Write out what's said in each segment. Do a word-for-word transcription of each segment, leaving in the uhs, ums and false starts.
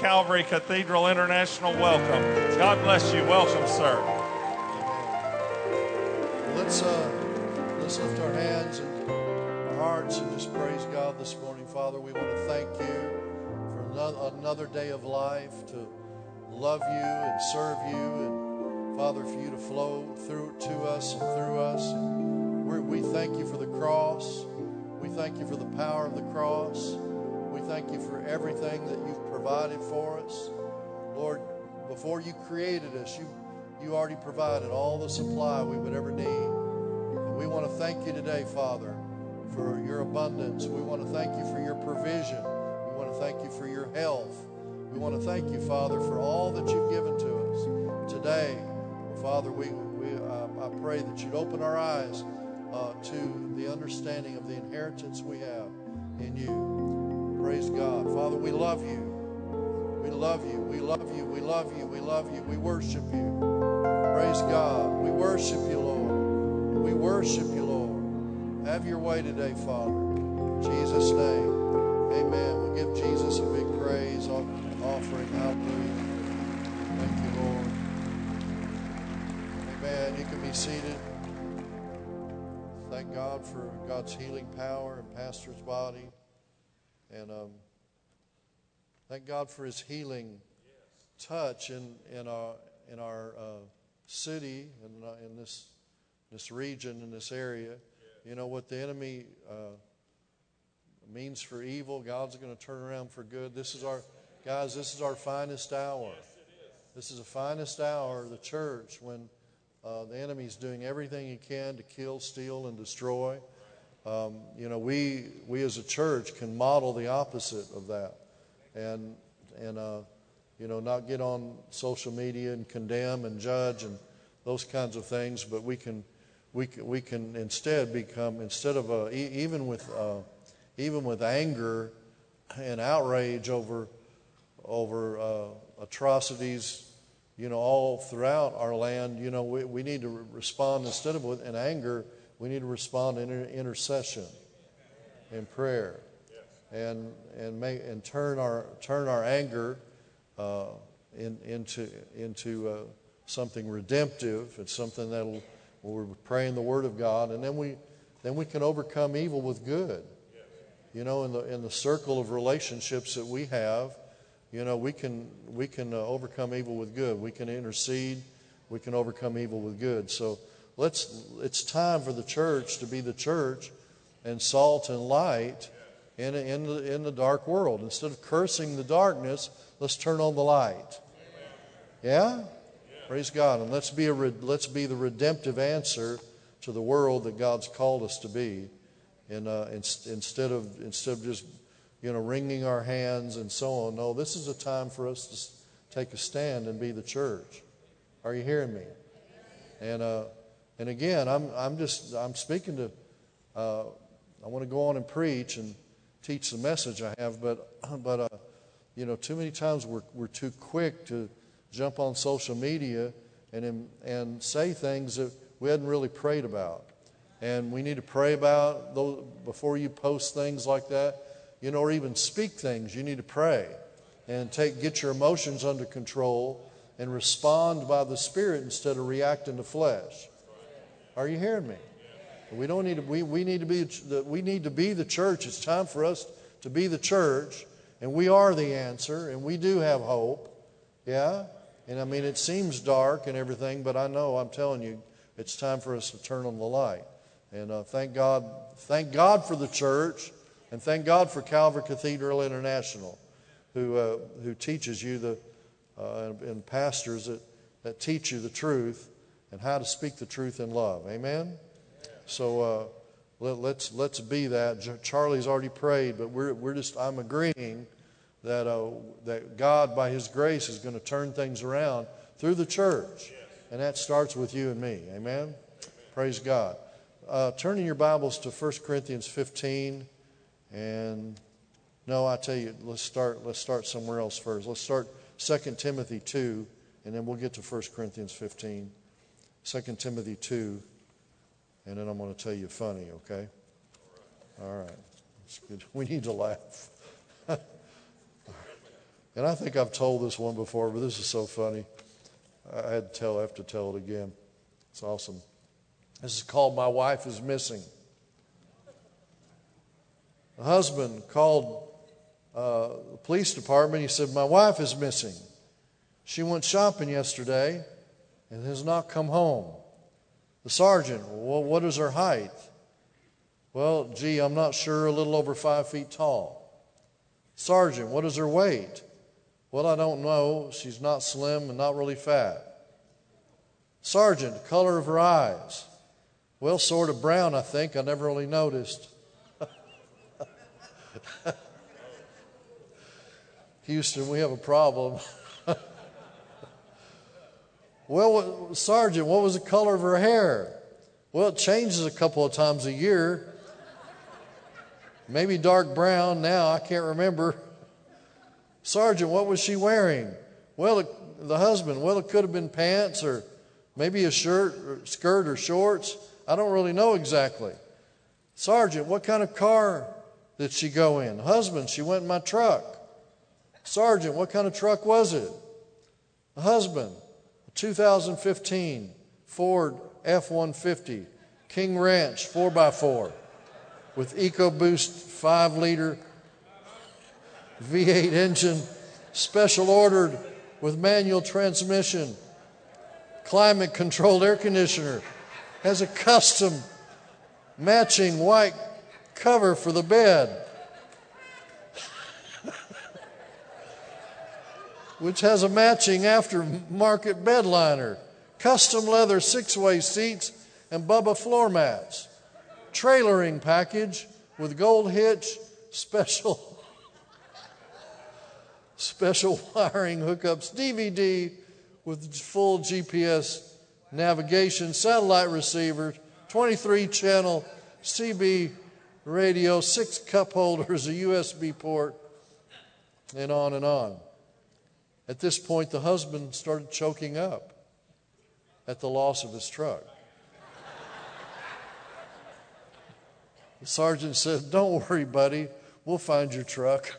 Calvary Cathedral International, welcome. God bless you. Welcome, sir. Let's uh, let's lift our hands and our hearts and just praise God this morning. Father, we want to thank you for another, another day of life, to love you and serve you, and Father, for you to flow through to us and through us. And we're, we thank you for the cross. We thank you for the power of the cross. We thank you for everything that you've provided for us. Lord, before you created us, you, you already provided all the supply we would ever need. And we want to thank you today, Father, for your abundance. We want to thank you for your provision. We want to thank you for your health. We want to thank you, Father, for all that you've given to us. Today, Father, we, we uh, I pray that you'd open our eyes uh, to the understanding of the inheritance we have in you. Praise God. Father, we love you. We love you. We love you. We love you. We love you. We worship you. Praise God. We worship you, Lord. We worship you, Lord. Have your way today, Father. In Jesus' name. Amen. We give Jesus a big praise offering. Hallelujah. Thank you, Lord. Amen. You can be seated. Thank God for God's healing power in Pastor's body. And um, thank God for his healing touch in, in our, in our uh, city, and in, in this, this region, in this area. You know what the enemy uh, means for evil, God's going to turn around for good. This is our, guys, this is our finest hour. This is the finest hour of the church, when uh, the enemy's doing everything he can to kill, steal, and destroy. Um, you know, we we as a church can model the opposite of that, and and uh, you know, not get on social media and condemn and judge and those kinds of things, but we can we can, we can instead become, instead of uh, e- even with uh, even with anger and outrage over over uh, atrocities, you know, all throughout our land. You know, we we need to re- respond, instead of with in anger. We need to respond in inter- intercession, in prayer, and and make and turn our turn our anger uh, in, into into uh, something redemptive. It's something that'll, we're praying the Word of God, and then we then we can overcome evil with good. You know, in the in the circle of relationships that we have, you know, we can we can uh, overcome evil with good. We can intercede. We can overcome evil with good. So. Let's. It's time for the church to be the church and salt and light in in the, in the dark world. Instead of cursing the darkness, let's turn on the light. Yeah? Praise God. And let's be a let's be the redemptive answer to the world that God's called us to be. And uh, in, instead of instead of just, you know, wringing our hands and so on. No, this is a time for us to take a stand and be the church. Are you hearing me? And uh, And again, I'm I'm just I'm speaking to. Uh, I want to go on and preach and teach the message I have, but but uh, you know, too many times we're we're too quick to jump on social media and and say things that we hadn't really prayed about, and we need to pray about those before you post things like that, you know, or even speak things. You need to pray and take get your emotions under control and respond by the Spirit instead of reacting to flesh. Are you hearing me? We don't need to. We, we need to be. The, we need to be the church. It's time for us to be the church, and we are the answer, and we do have hope. Yeah, and I mean, it seems dark and everything, but I know. I'm telling you, it's time for us to turn on the light. And uh, thank God. Thank God for the church, and thank God for Calvary Cathedral International, who uh, who teaches you the uh, and pastors that that teach you the truth. And how to speak the truth in love. Amen? So uh, let, let's let's be that. Charlie's already prayed, but we're we're just I'm agreeing that uh, that God by His grace is going to turn things around through the church, and that starts with you and me. Amen? Praise God. Uh, turn in your Bibles to First Corinthians fifteen, and no, I tell you, let's start let's start somewhere else first. Let's start Second Timothy two, and then we'll get to First Corinthians fifteen. Second Timothy two, and then I'm going to tell you funny, okay? All right. That's good. We need to laugh. And I think I've told this one before, but this is so funny. I had to tell, I have to tell it again. It's awesome. This is called My Wife is Missing. The husband called uh, the police department. He said, my wife is missing. She went shopping yesterday and has not come home. The sergeant, well, what is her height? Well, gee, I'm not sure, a little over five feet tall. Sergeant, what is her weight? Well, I don't know. She's not slim and not really fat. Sergeant, the color of her eyes? Well, sort of brown, I think. I never really noticed. Houston, we have a problem. Well, Sergeant, what was the color of her hair? Well, it changes a couple of times a year. Maybe dark brown now, I can't remember. Sergeant, what was she wearing? Well, it, the husband, well, it could have been pants or maybe a shirt or skirt or shorts. I don't really know exactly. Sergeant, what kind of car did she go in? Husband, she went in my truck. Sergeant, what kind of truck was it? The husband, a two thousand fifteen Ford F one fifty King Ranch four by four with EcoBoost five liter V eight engine, special ordered with manual transmission, climate controlled air conditioner, has a custom matching white cover for the bed, which has a matching aftermarket bed liner, custom leather six-way seats, and Bubba floor mats, trailering package with gold hitch, special special wiring hookups, D V D with full G P S navigation, satellite receiver, twenty-three channel C B radio, six cup holders, a U S B port, and on and on. At this point, the husband started choking up at the loss of his truck. The sergeant said, don't worry, buddy, we'll find your truck.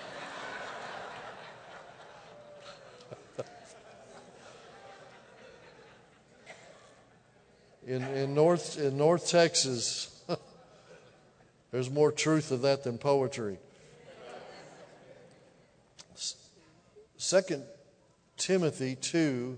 In, in North in North Texas, there's more truth to that than poetry. Second Timothy two,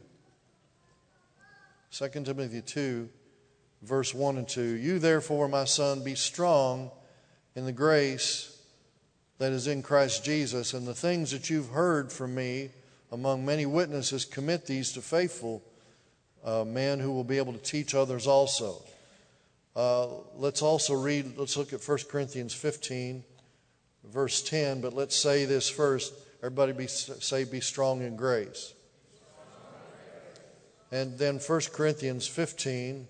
Second Timothy two, verse one and two. You therefore, my son, be strong in the grace that is in Christ Jesus, and the things that you've heard from me among many witnesses, commit these to faithful Uh, man who will be able to teach others also. Uh, let's also read, let's look at First Corinthians fifteen, verse ten, but let's say this first. Everybody be, say, be strong in grace. And then First Corinthians fifteen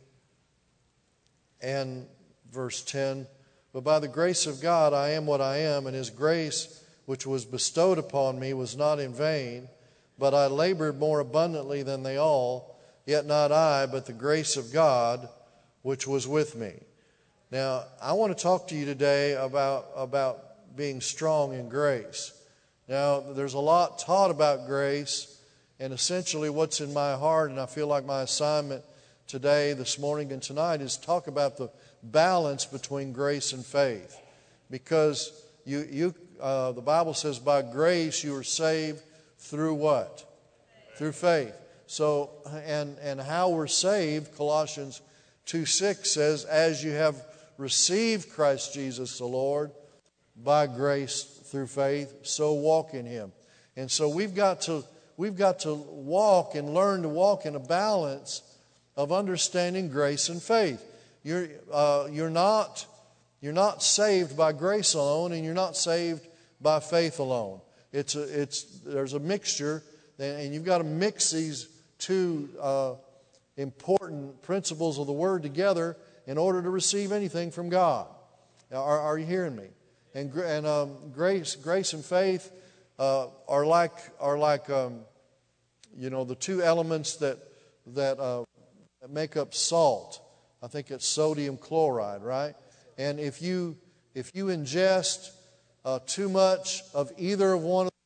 and verse ten, but by the grace of God I am what I am, and his grace which was bestowed upon me was not in vain, but I labored more abundantly than they all. Yet not I, but the grace of God which was with me. Now, I want to talk to you today about, about being strong in grace. Now, there's a lot taught about grace, and essentially what's in my heart, and I feel like my assignment today, this morning, and tonight is talk about the balance between grace and faith. Because you, you, uh, the Bible says by grace you are saved through what? Through faith. So, and, and how we're saved, Colossians two six says, as you have received Christ Jesus the Lord by grace through faith, so walk in him. And so we've got to we've got to walk and learn to walk in a balance of understanding grace and faith. You're uh, you're not you're not saved by grace alone, and you're not saved by faith alone. It's a, it's there's a mixture, and you've got to mix these two uh, important principles of the Word together in order to receive anything from God. Are, are you hearing me? And, and um, grace, grace and faith uh, are like are like um, you know the two elements that that uh, make up salt. I think it's sodium chloride, right? And if you if you ingest uh, too much of either of one of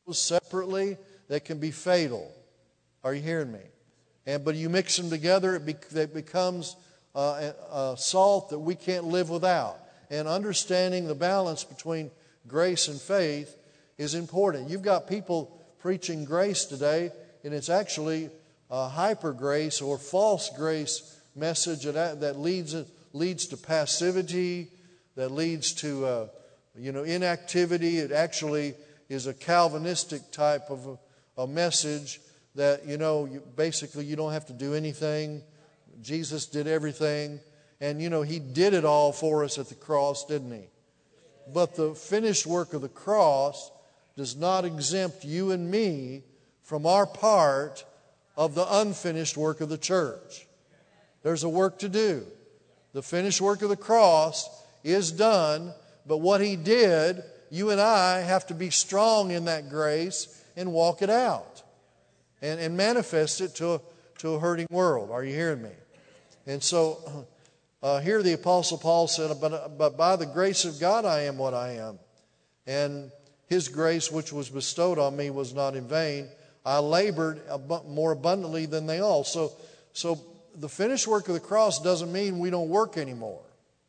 separately that can be fatal. Are you hearing me? And but you mix them together, it, be, it becomes uh, a, a salt that we can't live without. And understanding the balance between grace and faith is important. You've got people preaching grace today, and it's actually a hyper grace or false grace message that that leads leads to passivity, that leads to uh, you know inactivity. It actually is a Calvinistic type of a, a message that you know you, basically you don't have to do anything. Jesus did everything, and you know He did it all for us at the cross, didn't He? But the finished work of the cross does not exempt you and me from our part of the unfinished work of the church. There's a work to do. The finished work of the cross is done, but what He did, you and I have to be strong in that grace and walk it out and, and manifest it to a, to a hurting world. Are you hearing me? And so uh, here the Apostle Paul said, but, but by the grace of God I am what I am. And His grace which was bestowed on me was not in vain. I labored more abundantly than they all. So, so the finished work of the cross doesn't mean we don't work anymore.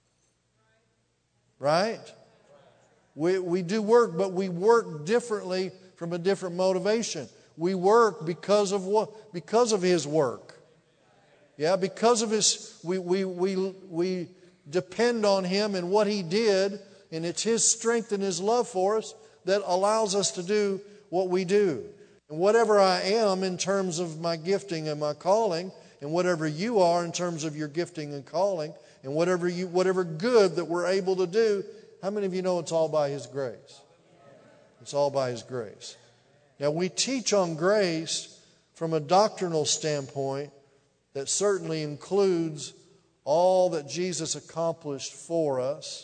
Right? We, we do work, but we work differently from a different motivation. We work because of what? Because of His work. Yeah, because of His, we, we, we, we depend on Him and what He did, and it's His strength and His love for us that allows us to do what we do. And whatever I am in terms of my gifting and my calling, and whatever you are in terms of your gifting and calling, and whatever you, whatever good that we're able to do, how many of you know it's all by His grace? It's all by His grace. Now we teach on grace from a doctrinal standpoint that certainly includes all that Jesus accomplished for us,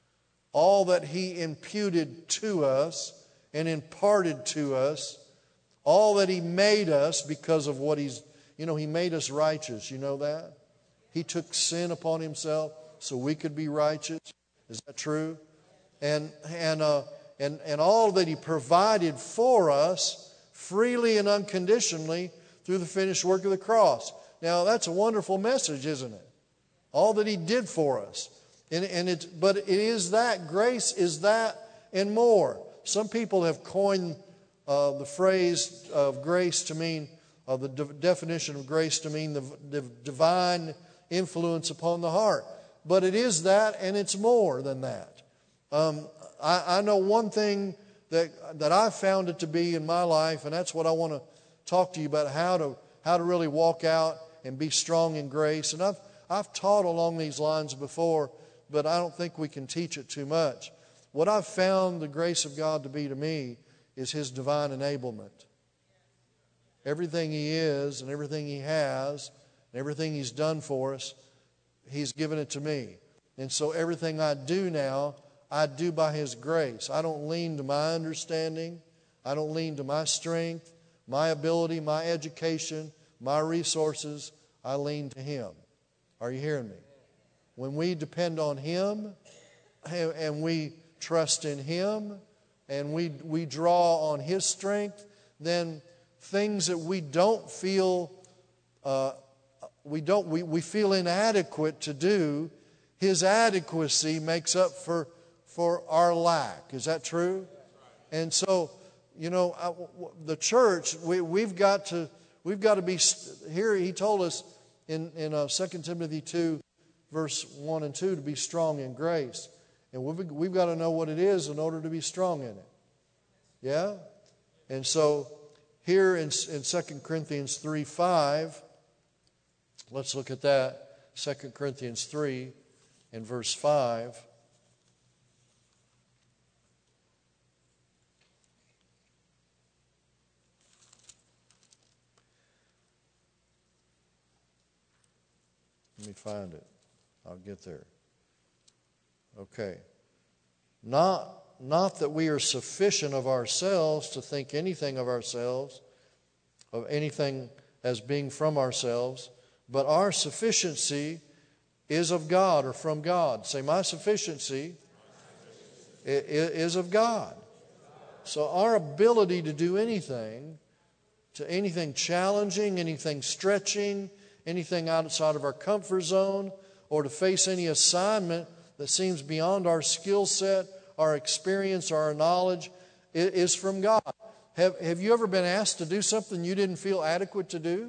all that He imputed to us and imparted to us, all that He made us because of what He's, you know, He made us righteous. You know that? He took sin upon Himself so we could be righteous. Is that true? And and uh, and and all that He provided for us freely and unconditionally through the finished work of the cross. Now that's a wonderful message, isn't it? All that He did for us. And, and it, but it is that, grace is that and more. Some people have coined uh, the phrase of grace to mean, uh, the de- definition of grace to mean the, the divine influence upon the heart. But it is that and it's more than that. Um, I, I know one thing that, that I've found it to be in my life, and that's what I want to talk to you about, how to, how to really walk out and be strong in grace. And I've, I've taught along these lines before, but I don't think we can teach it too much. What I've found the grace of God to be to me is His divine enablement. Everything He is and everything He has and everything He's done for us, He's given it to me. And so everything I do now, I do by His grace. I don't lean to my understanding. I don't lean to my strength, my ability, my education, my resources. I lean to Him. Are you hearing me? When we depend on Him and we trust in Him and we, we draw on His strength, then things that we don't feel, uh, we, don't, we, we feel inadequate to do, His adequacy makes up for, for our lack. Is that true? And so, you know, I, the church, we, we've got to, we've got to be, here He told us in, in uh, Second Timothy two, verse one and two, to be strong in grace. And we've, we've got to know what it is in order to be strong in it. Yeah? And so here in, in Second Corinthians three five, let's look at that. Second Corinthians three and verse five. Let me find it. I'll get there. Okay. Not, not that we are sufficient of ourselves to think anything of ourselves, of anything as being from ourselves, but our sufficiency is of God or from God. Say, my sufficiency is of God. So our ability to do anything, to anything challenging, anything stretching, anything outside of our comfort zone, or to face any assignment that seems beyond our skill set, our experience, or our knowledge, is from God. Have, have you ever been asked to do something you didn't feel adequate to do?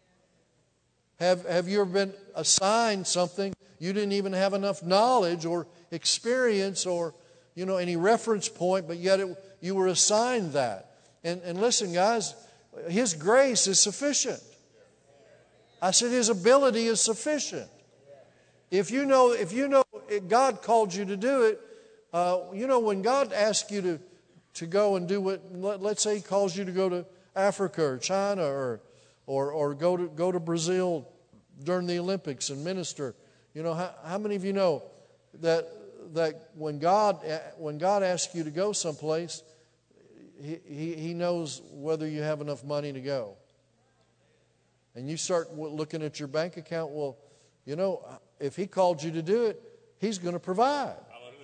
Have, have you ever been assigned something you didn't even have enough knowledge or experience or, you know, any reference point, but yet it, you were assigned that? And, and listen, guys, His grace is sufficient. I said His ability is sufficient. If you know, if you know God called you to do it, uh, you know, when God asks you to, to go and do what, let, let's say He calls you to go to Africa or China or or or go to go to Brazil during the Olympics and minister. You know, how, how many of you know that that when God when God asks you to go someplace, he, he, he knows whether you have enough money to go. And you start looking at your bank account, well, you know, if He called you to do it, He's going to provide.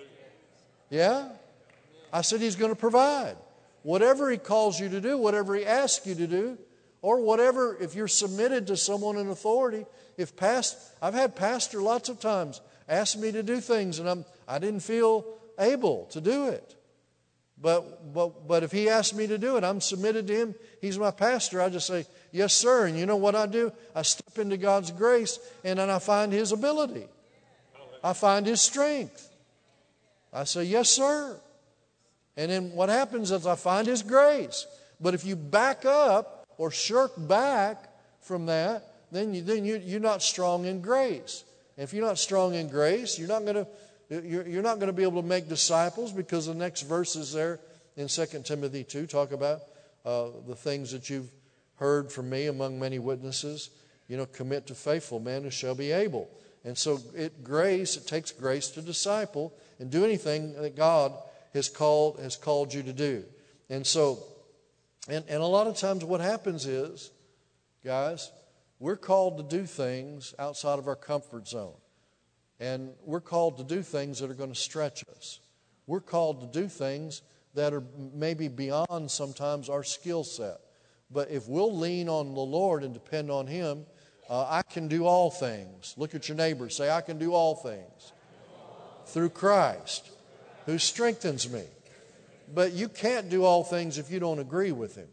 Yeah? I said He's going to provide. Whatever He calls you to do, whatever He asks you to do, or whatever, if you're submitted to someone in authority, if past, I've had pastor lots of times ask me to do things and I'm, I didn't feel able to do it. But, but, but if he asked me to do it, I'm submitted to him. He's my pastor. I just say, yes, sir. And you know what I do? I step into God's grace and then I find His ability. I find His strength. I say, yes, sir. And then what happens is I find His grace. But if you back up or shirk back from that, then, you, then you, you're not strong in grace. And if you're not strong in grace, you're not going to You're, you're not going to be able to make disciples, because the next verses there in Second Timothy two talk about uh, the things that you've heard from me among many witnesses. You know, commit to faithful men who shall be able. And so it grace, it takes grace to disciple and do anything that God has called has called you to do. And so, and, and a lot of times what happens is, guys, we're called to do things outside of our comfort zone. And we're called to do things that are going to stretch us. We're called to do things that are maybe beyond sometimes our skill set. But if we'll lean on the Lord and depend on Him, uh, I can do all things. Look at your neighbor. Say, I can do all things through Christ who strengthens me. But you can't do all things if you don't agree with Him.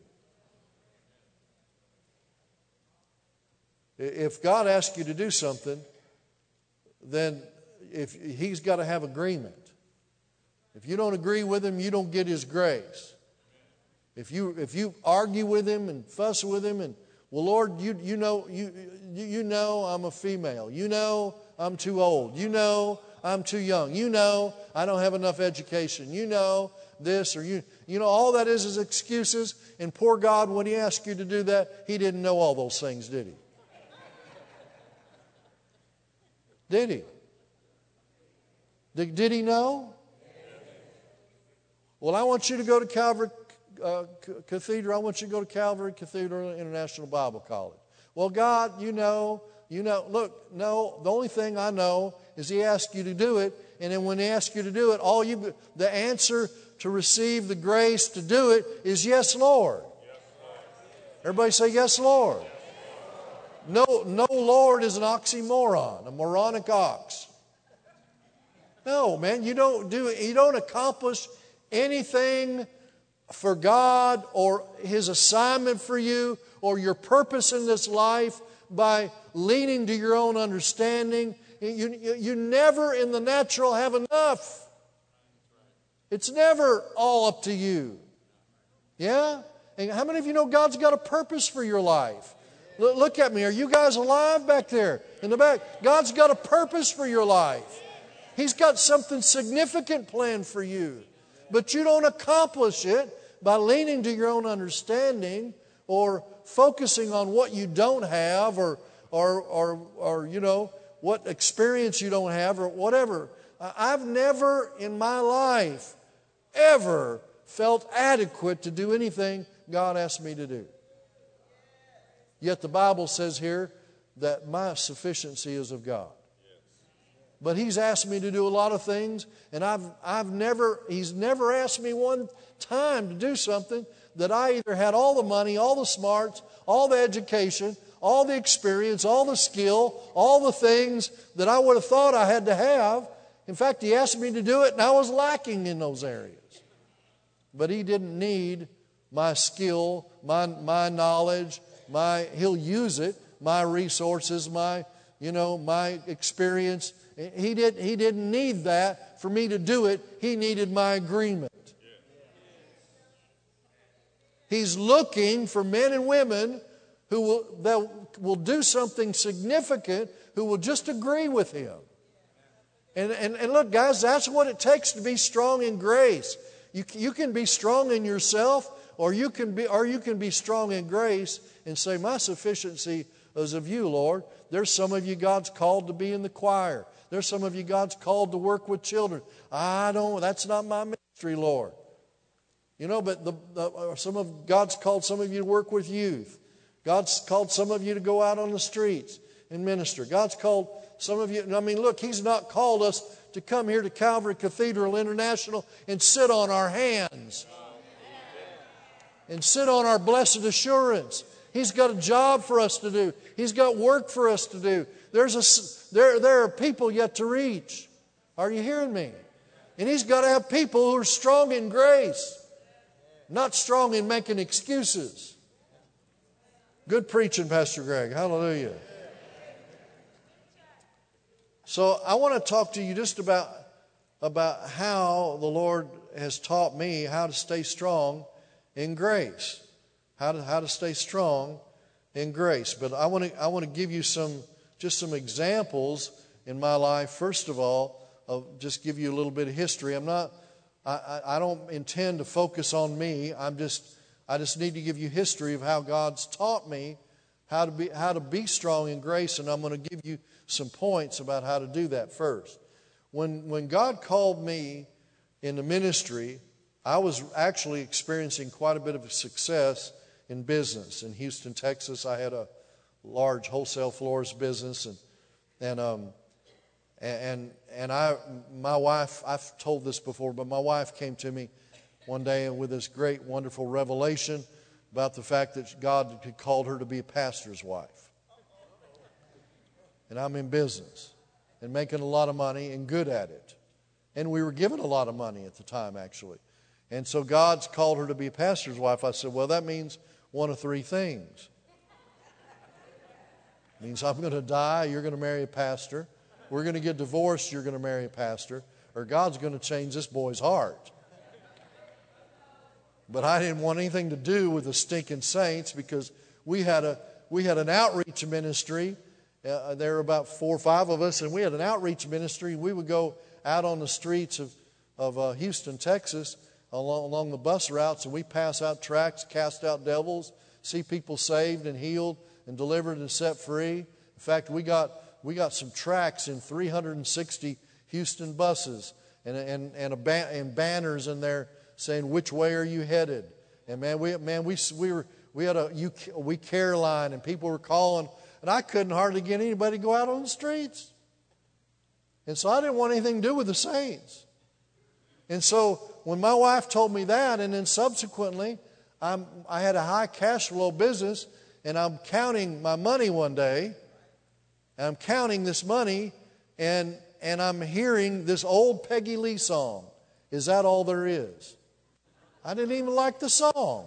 If God asks you to do something, then if He's got to have agreement. If you don't agree with Him, you don't get His grace. If you if you argue with Him and fuss with Him and, well, Lord, you you know you you know I'm a female. You know I'm too old. You know I'm too young. You know I don't have enough education. You know this, or you you know all that is is excuses. And poor God, when He asked you to do that, He didn't know all those things, did He? Did He? Did, did He know? Well, I want you to go to Calvary uh, Cathedral. I want you to go to Calvary Cathedral International Bible College. Well, God, you know, you know. Look, no, the only thing I know is He asked you to do it. And then when He asked you to do it, all you, the answer to receive the grace to do it is yes, Lord. Everybody say, yes, Lord. No, no Lord is an oxymoron, a moronic ox. No, man, you don't do you don't accomplish anything for God or His assignment for you or your purpose in this life by leaning to your own understanding. You, you, you never in the natural have enough. It's never all up to you. Yeah? And how many of you know God's got a purpose for your life? Look at me. Are you guys alive back there in the back? God's got a purpose for your life. He's got something significant planned for you. But you don't accomplish it by leaning to your own understanding or focusing on what you don't have or, or, or, or you know, what experience you don't have or whatever. I've never in my life ever felt adequate to do anything God asked me to do. Yet the Bible says here that my sufficiency is of God. But He's asked me to do a lot of things, and I've, I've never, He's never asked me one time to do something that I either had all the money, all the smarts, all the education, all the experience, all the skill, all the things that I would have thought I had to have. In fact, He asked me to do it, and I was lacking in those areas. But He didn't need my skill, my, my knowledge, my, He'll use it, my resources, my, you know, my experience. He didn't, he didn't need that for me to do it. He needed my agreement. He's looking for men and women who will, that will do something significant, who will just agree with Him. And, and, and look, guys, that's what it takes to be strong in grace. You, you can be strong in yourself, or you can be, or you can be strong in grace and say, my sufficiency is of You, Lord. There's some of you God's called to be in the choir. There's some of you God's called to work with children. I don't, that's not my ministry, Lord. You know, but the, the, some of God's called some of you to work with youth. God's called some of you to go out on the streets and minister. God's called some of you, I mean, look, He's not called us to come here to Calvary Cathedral International and sit on our hands and sit on our blessed assurance. He's got a job for us to do. He's got work for us to do. There's a, there, there are people yet to reach. Are you hearing me? And He's got to have people who are strong in grace, not strong in making excuses. Good preaching, Pastor Greg. Hallelujah. So I want to talk to you just about, about how the Lord has taught me how to stay strong in grace. How to, how to stay strong in grace. But I want to, I want to give you some, just some examples in my life. First of all, I'll just give you a little bit of history. I'm not, I, I, I don't intend to focus on me. I'm just, I just need to give you history of how God's taught me how to be, how to be strong in grace. And I'm going to give you some points about how to do that first. When, when God called me in the ministry, I was actually experiencing quite a bit of success in business. In Houston, Texas, I had a large wholesale floors business, and and um and and I my wife, I've told this before, but my wife came to me one day with this great, wonderful revelation about the fact that God had called her to be a pastor's wife. And I'm in business and making a lot of money and good at it. And we were given a lot of money at the time, actually. And so God's called her to be a pastor's wife. I said, well, that means one of three things. It means I'm going to die, you're going to marry a pastor. We're going to get divorced, you're going to marry a pastor. Or God's going to change this boy's heart. But I didn't want anything to do with the stinking saints, because we had a we had an outreach ministry. Uh, there were about four or five of us, and we had an outreach ministry. We would go out on the streets of, of uh, Houston, Texas, along, along the bus routes, and we pass out tracts, cast out devils, see people saved and healed and delivered and set free. In fact, we got we got some tracts in three hundred sixty Houston buses and and and, a ba- and banners in there saying, "Which way are you headed?" And man, we man we we were we had a you we care line, and people were calling, and I couldn't hardly get anybody to go out on the streets. And so I didn't want anything to do with the saints. And so when my wife told me that, and then subsequently, I'm, I had a high cash flow business, and I'm counting my money one day, and I'm counting this money, and, and I'm hearing this old Peggy Lee song, "Is That All There Is?" I didn't even like the song.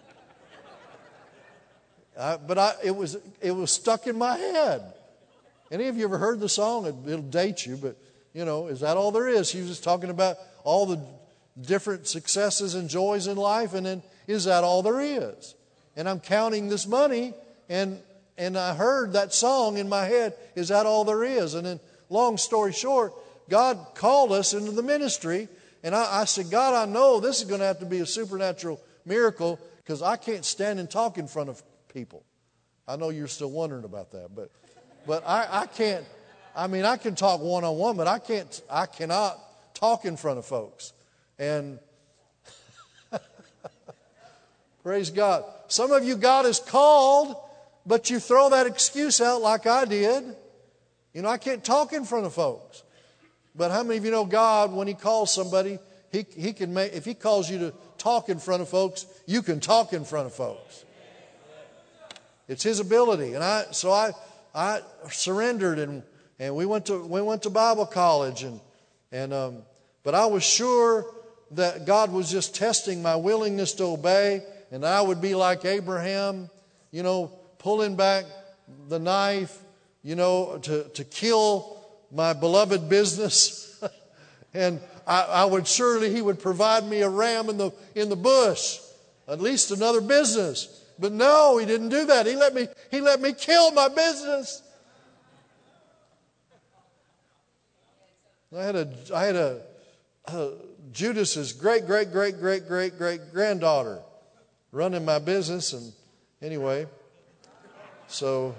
I, but I, it was it was stuck in my head. Any of you ever heard the song? It, it'll date you, but, you know, is that all there is? She was just talking about all the different successes and joys in life, and then, is that all there is? And I'm counting this money, and and I heard that song in my head, is that all there is? And then, long story short, God called us into the ministry, and I, I said, God, I know this is going to have to be a supernatural miracle, because I can't stand and talk in front of people. I know you're still wondering about that, but but I, I can't, I mean, I can talk one-on-one, but I can't, I cannot talk in front of folks. And praise God. Some of you God has called, but you throw that excuse out like I did. You know, I can't talk in front of folks. But how many of you know God, when He calls somebody, He, he can make, if He calls you to talk in front of folks, you can talk in front of folks. It's His ability. And I, so I, I surrendered, and, and we went to, we went to Bible college, and, and, um, but I was sure that God was just testing my willingness to obey, and I would be like Abraham, you know, pulling back the knife, you know, to, to kill my beloved business. And I, I would surely, He would provide me a ram in the in the bush, at least another business. But no, He didn't do that. He let me He let me kill my business. I had a I had a, a Judas's great great great great great great granddaughter running my business, and anyway, so.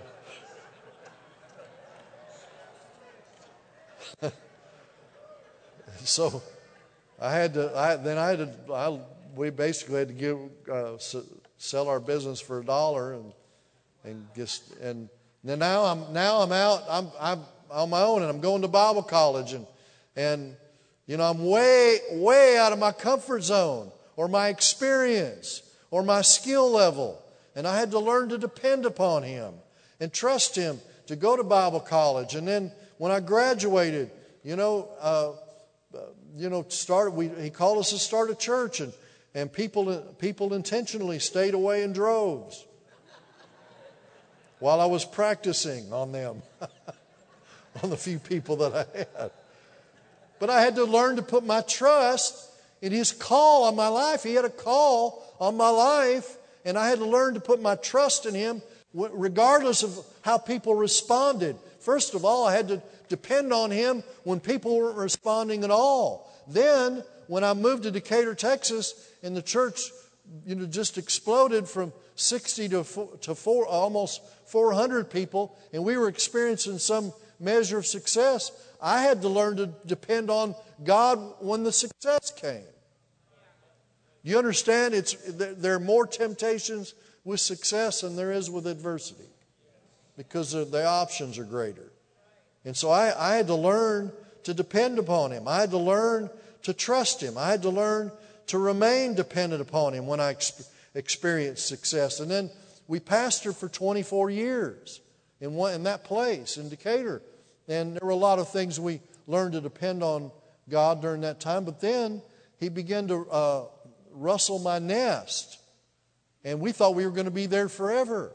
So, I had to. I, then I had to. I, we basically had to give uh, sell our business for a dollar, and and just and then now I'm now I'm out. I'm I'm on my own, and I'm going to Bible college, and and you know I'm way way out of my comfort zone or my experience or my skill level, and I had to learn to depend upon Him and trust Him to go to Bible college, and then when I graduated, you know. Uh, You know, start. We, he called us to start a church, and and people people intentionally stayed away in droves while I was practicing on them, on the few people that I had. But I had to learn to put my trust in His call on my life. He had a call on my life, and I had to learn to put my trust in Him, regardless of how people responded. First of all, I had to depend on Him when people weren't responding at all. Then, when I moved to Decatur, Texas, and the church, you know, just exploded from sixty to four, to four, almost four hundred people, and we were experiencing some measure of success, I had to learn to depend on God when the success came. Do you understand? It's there are more temptations with success than there is with adversity, because the options are greater. And so I, I had to learn to depend upon Him. I had to learn to trust Him. I had to learn to remain dependent upon Him when I ex- experienced success. And then we pastored for twenty-four years in, one, in that place in Decatur. And there were a lot of things we learned to depend on God during that time. But then He began to uh, rustle my nest. And we thought we were going to be there forever.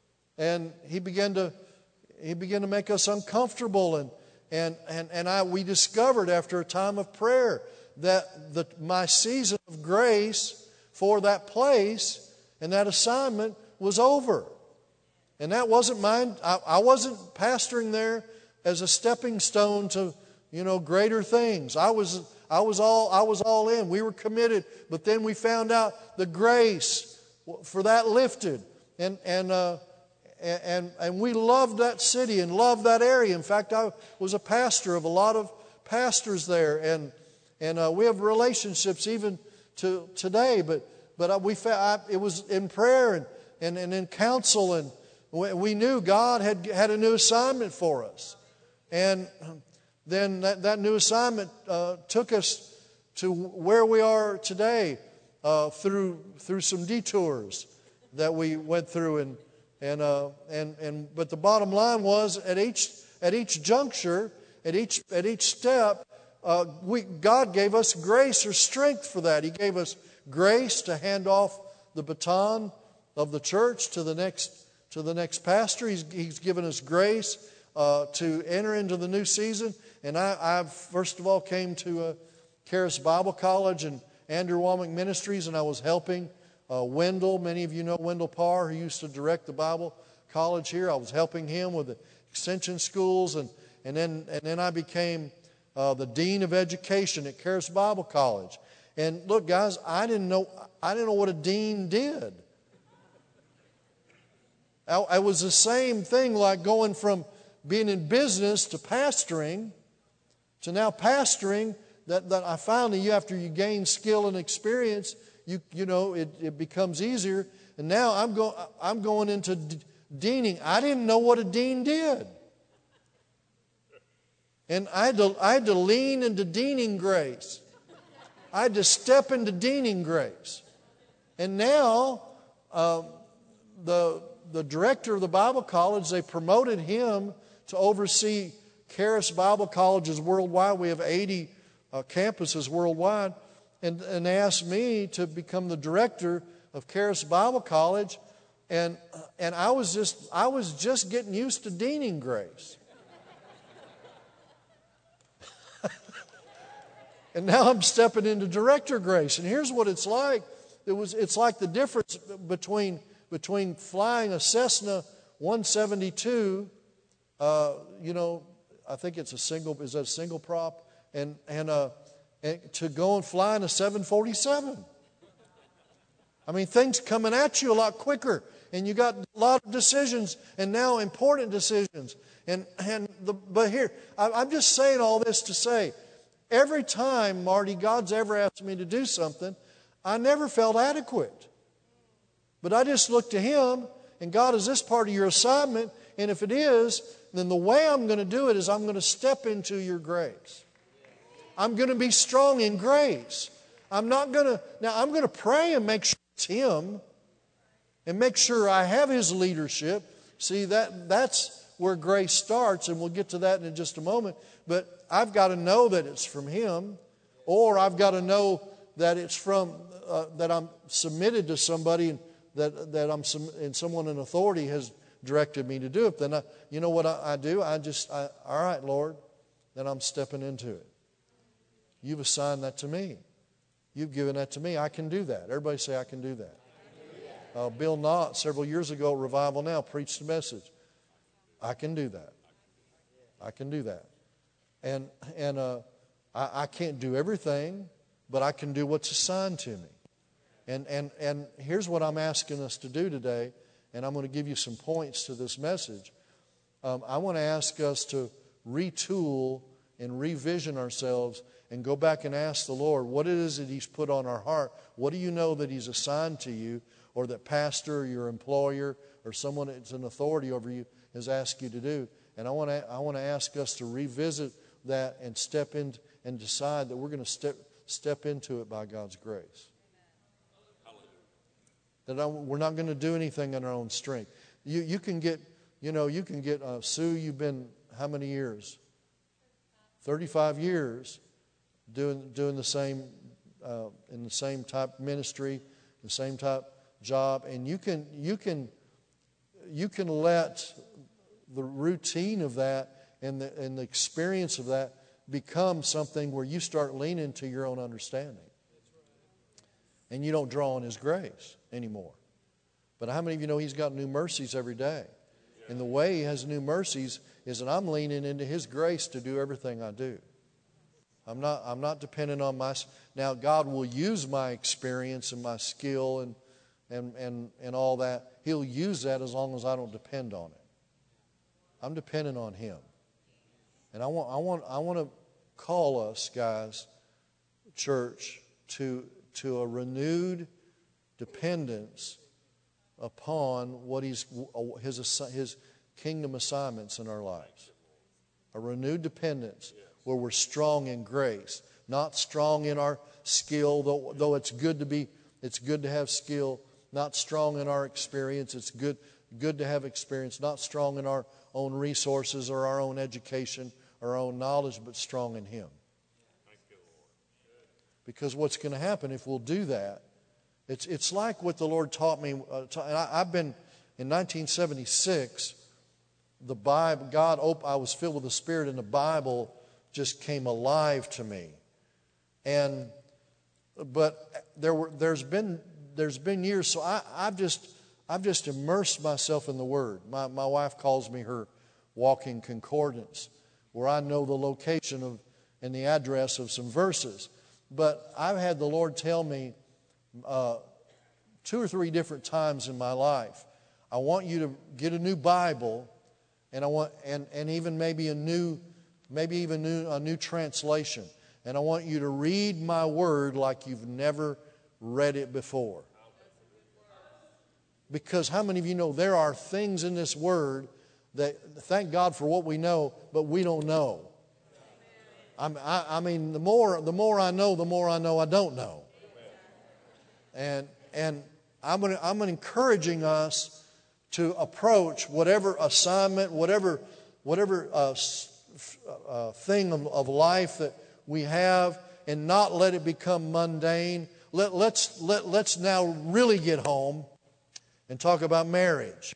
And He began to He began to make us uncomfortable, and and and and I we discovered after a time of prayer that the my season of grace for that place and that assignment was over, and that wasn't mine. I, I wasn't pastoring there as a stepping stone to you know greater things. I was I was all I was all in. We were committed, but then we found out the grace for that lifted, and and. Uh, And, and we loved that city and loved that area. In fact, I was a pastor of a lot of pastors there, and and uh, we have relationships even to today. But but we I, it was in prayer and, and, and in counsel, and we knew God had had a new assignment for us. And then that, that new assignment uh, took us to where we are today uh, through through some detours that we went through. And And uh, and and but the bottom line was at each at each juncture, at each at each step, uh, we God gave us grace or strength for that. He gave us grace to hand off the baton of the church to the next to the next pastor. He's He's given us grace uh, to enter into the new season. And I, I first of all came to uh, Charis Bible College and Andrew Womack Ministries, and I was helping. Uh, Wendell, many of you know Wendell Parr, who used to direct the Bible college here. I was helping him with the extension schools, and and then and then I became uh, the dean of education at Charis Bible College. And look, guys, I didn't know I didn't know what a dean did. I, it was the same thing like going from being in business to pastoring to now pastoring. That that I found that you after you gain skill and experience. You you know it, it becomes easier, and now I'm going I'm going into de- deaning. I didn't know what a dean did. And I had to, I had to lean into deaning grace. I had to step into deaning grace. And now, uh, the, the director of the Bible college, they promoted him to oversee Charis Bible Colleges worldwide. We have eighty uh, campuses worldwide. And, and they asked me to become the director of Charis Bible College. And, and I was just, I was just getting used to deaning grace. And now I'm stepping into director grace. And here's what it's like. It was, it's like the difference between, between flying a Cessna one seventy-two, uh, you know, I think it's a single, is that a single prop? And, and, uh, and to go and fly in a seven forty-seven. I mean, things coming at you a lot quicker. And you got a lot of decisions, and now important decisions. And, and the, but here, I, I'm just saying all this to say, every time, Marty, God's ever asked me to do something, I never felt adequate. But I just looked to Him, and God, is this part of your assignment? And if it is, then the way I'm going to do it is I'm going to step into your grace. I'm going to be strong in grace. I'm not going to, now I'm going to pray and make sure it's Him, and make sure I have His leadership. See, that that's where grace starts, and we'll get to that in just a moment. But I've got to know that it's from Him, or I've got to know that it's from, uh, that I'm submitted to somebody, and that, that I'm, and someone in authority has directed me to do it. Then I, you know what I, I do? I just, I, all right, Lord, then I'm stepping into it. You've assigned that to me. You've given that to me. I can do that. Everybody say, I can do that. Uh, Bill Knott, several years ago at Revival Now, preached a message. I can do that. I can do that. And and uh, I, I can't do everything, but I can do what's assigned to me. And, and, and here's what I'm asking us to do today, and I'm going to give you some points to this message. Um, I want to ask us to retool and revision ourselves and go back and ask the Lord what it is that He's put on our heart. What do you know that He's assigned to you, or that pastor or your employer or someone that's in authority over you has asked you to do? And I want to I want to ask us to revisit that and step in and decide that we're going to step step into it by God's grace. That I, we're not going to do anything in our own strength. You you can get you know you can get uh, Sue. You've been how many years? thirty-five years doing doing the same uh, in the same type ministry, the same type job, and you can you can you can let the routine of that and the and the experience of that become something where you start leaning to your own understanding, and you don't draw on His grace anymore. But how many of you know He's got new mercies every day? And the way He has new mercies is that I'm leaning into His grace to do everything I do. I'm not I'm not dependent on my... Now, God will use my experience and my skill and and and and all that. He'll use that as long as I don't depend on it. I'm dependent on Him. And I want I want I want to call us, guys, church, to to a renewed dependence upon what He's his his kingdom assignments in our lives. A renewed dependence where we're strong in grace, not strong in our skill, though though it's good to be it's good to have skill, not strong in our experience, it's good good to have experience, not strong in our own resources or our own education, our own knowledge, but strong in Him. Because what's going to happen if we'll do that, it's it's like what the Lord taught me. Uh, ta- and I, I've been, in nineteen seventy-six, the Bible, God, op- I was filled with the Spirit, and the Bible just came alive to me. And, but there were, there's been, there's been years, so I, I've just, I've just immersed myself in the Word. My, my wife calls me her walking concordance, where I know the location of and the address of some verses. But I've had the Lord tell me uh, two or three different times in my life, I want you to get a new Bible, and I want and, and even maybe a new, maybe even new, a new translation. And I want you to read my Word like you've never read it before. Because how many of you know there are things in this Word that, thank God for what we know, but we don't know. I'm, I, I mean, the more the more I know, the more I know I don't know. And and I'm gonna, I'm encouraging us to approach whatever assignment, whatever whatever uh, uh, thing of, of life that we have, and not let it become mundane. Let, let's let, let's now really get home and talk about marriage.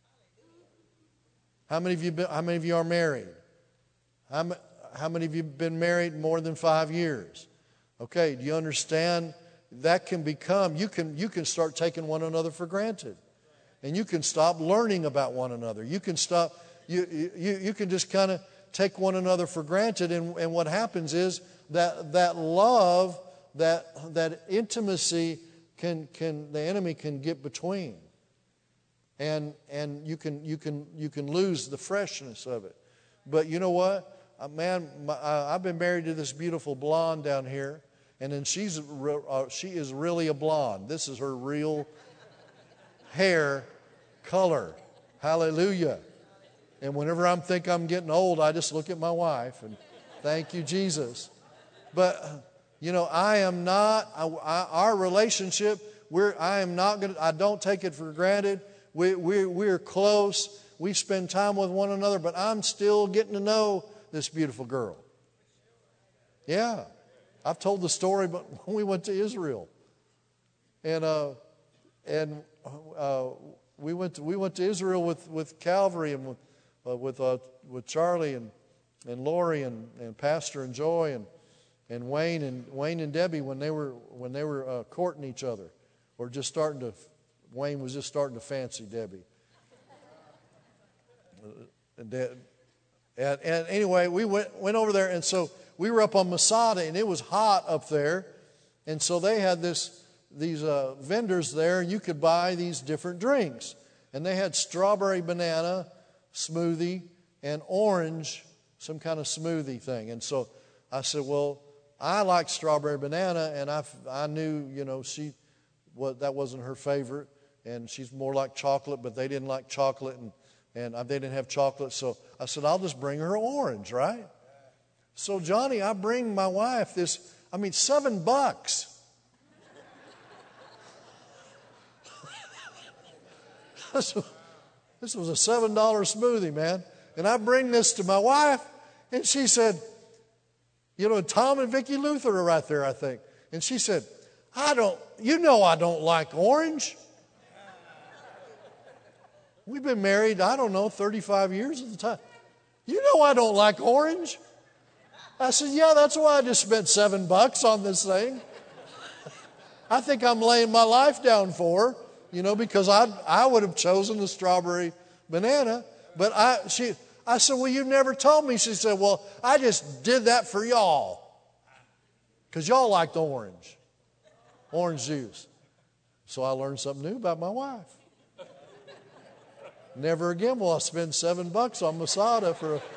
How many of you been, how many of you are married? How many, how many of you have been married more than five years? Okay, do you understand? That can become, you can you can start taking one another for granted. And you can stop learning about one another. You can stop, you you, you can just kind of take one another for granted. And, and what happens is that that love, that that intimacy can can the enemy can get between. And and you can you can you can lose the freshness of it. But you know what? Uh, man, my, uh, I've been married to this beautiful blonde down here. And then she's uh, she is really a blonde. This is her real hair color. Hallelujah. And whenever I think I'm getting old, I just look at my wife and thank you, Jesus. But, you know, I am not, I, I, our relationship, we're, I am not going to, I don't take it for granted. We, we, we're close. We spend time with one another, but I'm still getting to know this beautiful girl. Yeah. I've told the story, but when we went to Israel, and uh, and uh, we went to, we went to Israel with, with Calvary and with uh, with uh, with Charlie and and Lori and, and Pastor and Joy and and Wayne and Wayne and Debbie when they were when they were uh, courting each other, or just starting to. Wayne was just starting to fancy Debbie. And, and, and anyway, we went went over there, and so. We were up on Masada, and it was hot up there. And so they had this these uh, vendors there, and you could buy these different drinks. And they had strawberry banana smoothie and orange, some kind of smoothie thing. And so I said, well, I like strawberry banana, and I, I knew, you know, she well, that wasn't her favorite. And she's more like chocolate, but they didn't like chocolate, and, and they didn't have chocolate. So I said, I'll just bring her orange, right? So, Johnny, I bring my wife this, I mean, seven bucks. this was a seven dollar smoothie, man. And I bring this to my wife, and she said, you know, Tom and Vicki Luther are right there, I think. And she said, I don't, you know I don't like orange. We've been married, I don't know, thirty-five years at the time. You know I don't like orange. I said, yeah, that's why I just spent seven bucks on this thing. I think I'm laying my life down for her, you know, because I I would have chosen the strawberry banana. But I she I said, well, you never told me. She said, well, I just did that for y'all. Because y'all liked orange. Orange juice. So I learned something new about my wife. Never again will I spend seven bucks on Masada for a...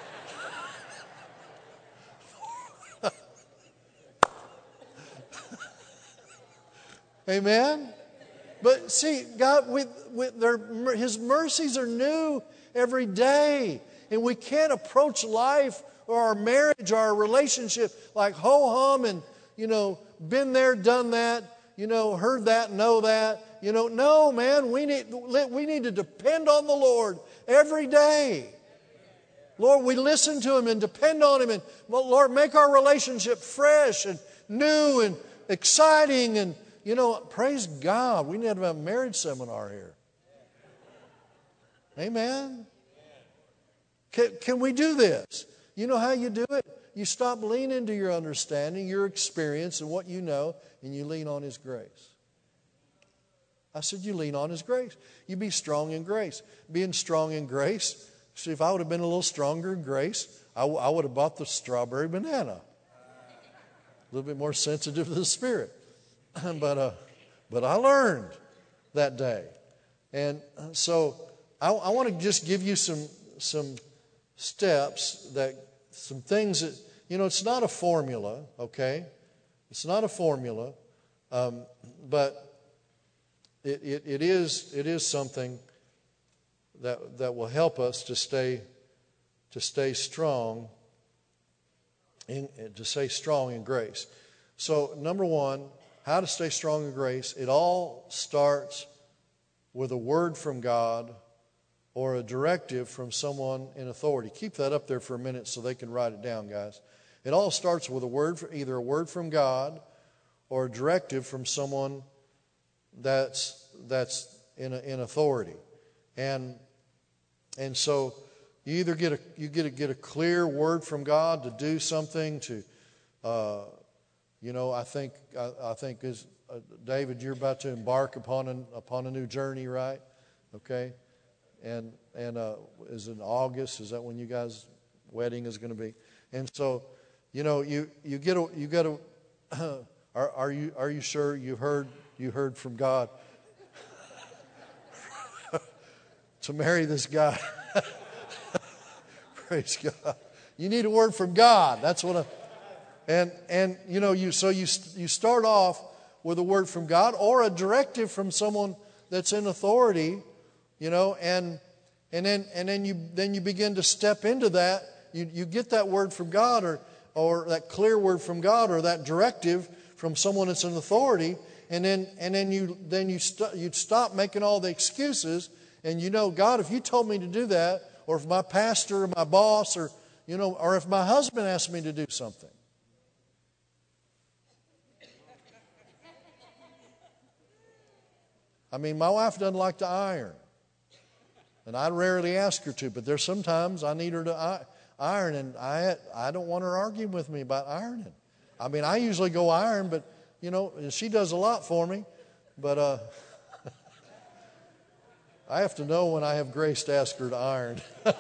Amen? But see, God, with, with their, His mercies are new every day. And we can't approach life or our marriage or our relationship like ho-hum and, you know, been there, done that, you know, heard that, know that. You know, no, man, we need, we need to depend on the Lord every day. Lord, we listen to Him and depend on Him. And, well, Lord, make our relationship fresh and new and exciting. And, you know, praise God. We need to have a marriage seminar here. Amen. Can, can we do this? You know how you do it? You stop leaning to your understanding, your experience, and what you know, and you lean on His grace. I said, you lean on His grace. You be strong in grace. Being strong in grace, see, if I would have been a little stronger in grace, I, w- I would have bought the strawberry banana. A little bit more sensitive to the Spirit. but uh, but I learned that day. And so I, I want to just give you some some steps, that some things that, you know, it's not a formula, okay? It's not a formula, um, but it, it, it is it is something that that will help us to stay to stay strong in, to stay strong in grace. So, number one, how to stay strong in grace. It all starts with a word from God or a directive from someone in authority. Keep that up there for a minute so they can write it down, guys. It all starts with a word, for, either a word from God or a directive from someone that's that's in a, in authority, and and so you either get a you get a get a clear word from God to do something to, uh, you know, I think I, I think is uh, David, you're about to embark upon an upon a new journey, right? Okay, and and uh, is it August? Is that when you guys' wedding is going to be? And so, you know, you you get a you got a. Are, are you are you sure you heard you heard from God to marry this guy? Praise God. You need a word from God. That's what. I, and and you know you so you you start off with a word from God or a directive from someone that's in authority, you know, and and then and then you then you begin to step into that. You you get that word from God or or that clear word from God or that directive from someone that's in authority, and then and then you then you st- you'd stop making all the excuses, and you know, God, if you told me to do that, or if my pastor or my boss or you know, or if my husband asked me to do something. I mean, my wife doesn't like to iron, and I rarely ask her to, but there's sometimes I need her to iron, and I I don't want her arguing with me about ironing. I mean, I usually go iron, but, you know, she does a lot for me. But uh, I have to know when I have grace to ask her to iron.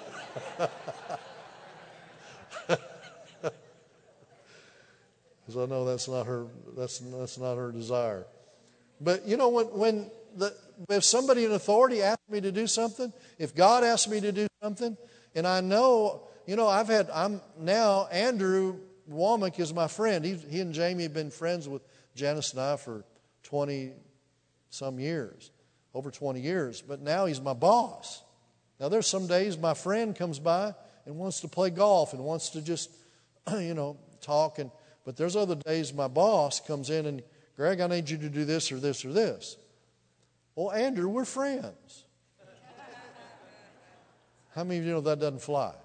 Because I know that's not her, that's, that's not her desire. But, you know, when, when the, if somebody in authority asks me to do something, if God asks me to do something, and I know, you know, I've had, I'm now, Andrew Womack is my friend. He, he and Jamie have been friends with Janice and I for twenty-some years, over twenty years. But now he's my boss. Now there's some days my friend comes by and wants to play golf and wants to just, you know, talk. And but there's other days my boss comes in and, Greg, I need you to do this or this or this. Well, Andrew, we're friends. How many of you know that doesn't fly?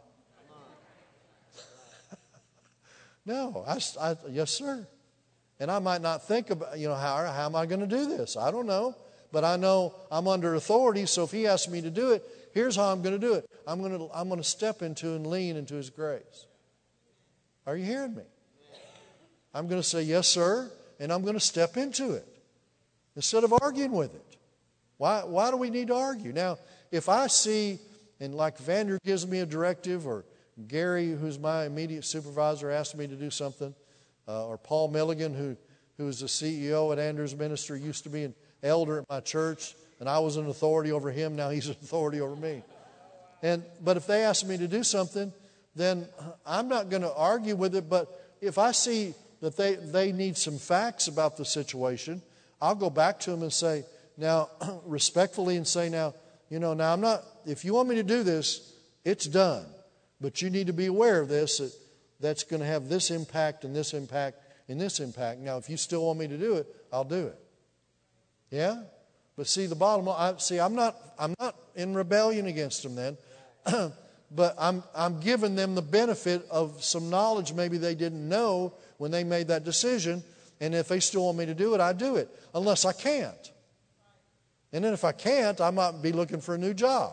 No, I, I, yes, sir. And I might not think about, you know, how, how am I going to do this? I don't know. But I know I'm under authority, so if he asks me to do it, here's how I'm going to do it. I'm going to, I'm going to step into and lean into his grace. Are you hearing me? I'm going to say, yes, sir, and I'm going to step into it instead of arguing with it. Why, why do we need to argue? Now, if I see, and like Vander gives me a directive, or Gary, who's my immediate supervisor, asked me to do something, uh, or Paul Milligan, who, who is the C E O at Andrew's Ministry, used to be an elder at my church, and I was an authority over him. Now he's an authority over me. And but if they ask me to do something, then I'm not going to argue with it. But if I see that they, they need some facts about the situation, I'll go back to them and say, now, respectfully, and say, now, you know, now I'm not, if you want me to do this, it's done. But you need to be aware of this, that that's going to have this impact and this impact and this impact. Now, if you still want me to do it, I'll do it. Yeah? But see, the bottom line, I, see, I'm not, I'm not in rebellion against them then. But I'm, I'm giving them the benefit of some knowledge maybe they didn't know when they made that decision. And if they still want me to do it, I do it. Unless I can't. And then if I can't, I might be looking for a new job.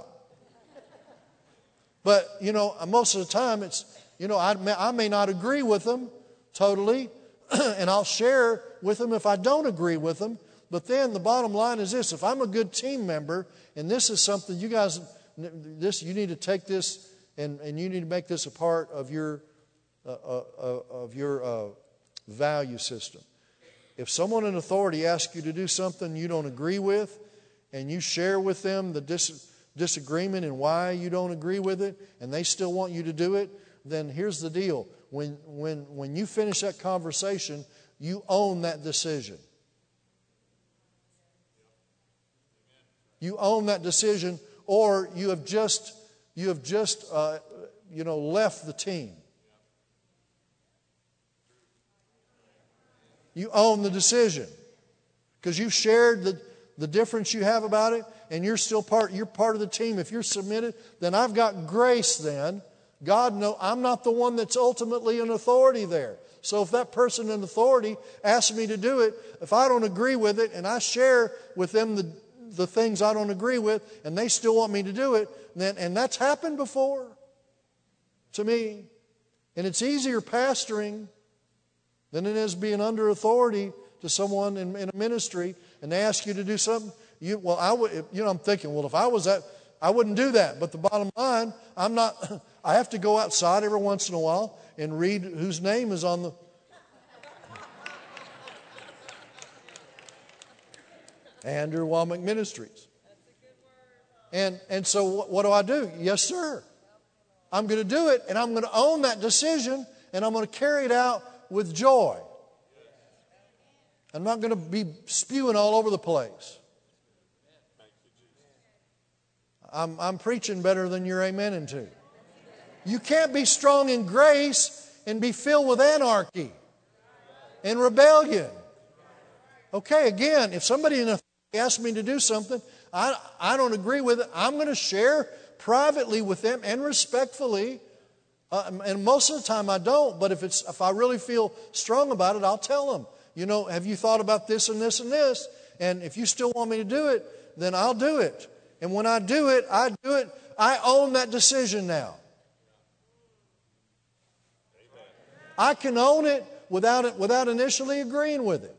But, you know, most of the time it's, you know, I may, I may not agree with them totally, and I'll share with them if I don't agree with them. But then the bottom line is this: if I'm a good team member, and this is something you guys, this you need to take this and, and you need to make this a part of your uh, uh, uh, of your uh, value system. If someone in authority asks you to do something you don't agree with, and you share with them the dis- disagreement and why you don't agree with it, and they still want you to do it, then here's the deal. When, when, when you finish that conversation, you own that decision. You own that decision, or you have just, you have just, uh, you know, left the team. You own the decision. Because you've shared the, the difference you have about it, and you're still part, you're part of the team. If you're submitted, then I've got grace then. God knows I'm not the one that's ultimately in authority there. So if that person in authority asks me to do it, if I don't agree with it and I share with them the, the things I don't agree with and they still want me to do it, then, and that's happened before to me. And it's easier pastoring than it is being under authority to someone in, in a ministry, and they ask you to do something. You, well, I would, you know, I'm thinking, well, if I was that, I wouldn't do that. But the bottom line, I'm not. I have to go outside every once in a while and read whose name is on the. Andrew Womack Ministries. And and so what, what do I do? Yes, sir. I'm going to do it, and I'm going to own that decision, and I'm going to carry it out with joy. I'm not going to be spewing all over the place. I'm, I'm preaching better than you're amening to. You can't be strong in grace and be filled with anarchy and rebellion. Okay, again, if somebody in authority asks me to do something, I, I don't agree with it, I'm going to share privately with them and respectfully. Uh, and most of the time I don't, but if it's if I really feel strong about it, I'll tell them, you know, have you thought about this and this and this? And if you still want me to do it, then I'll do it. And when I do it, I do it. I own that decision now. I can own it without it, without initially agreeing with it.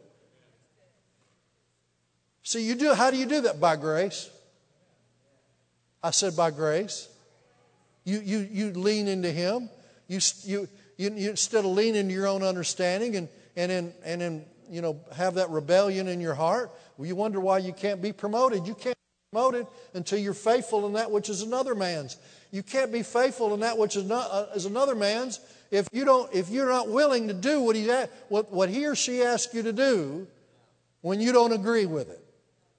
See, you do. How do you do that? By grace. I said by grace. You you you lean into Him. You you you, you instead of leaning into your own understanding and and in and in you know have that rebellion in your heart. Well, you wonder why you can't be promoted. You can't be promoted until you're faithful in that which is another man's. You can't be faithful in that which is not uh, is another man's if you don't if you're not willing to do what he what what he or she asks you to do when you don't agree with it.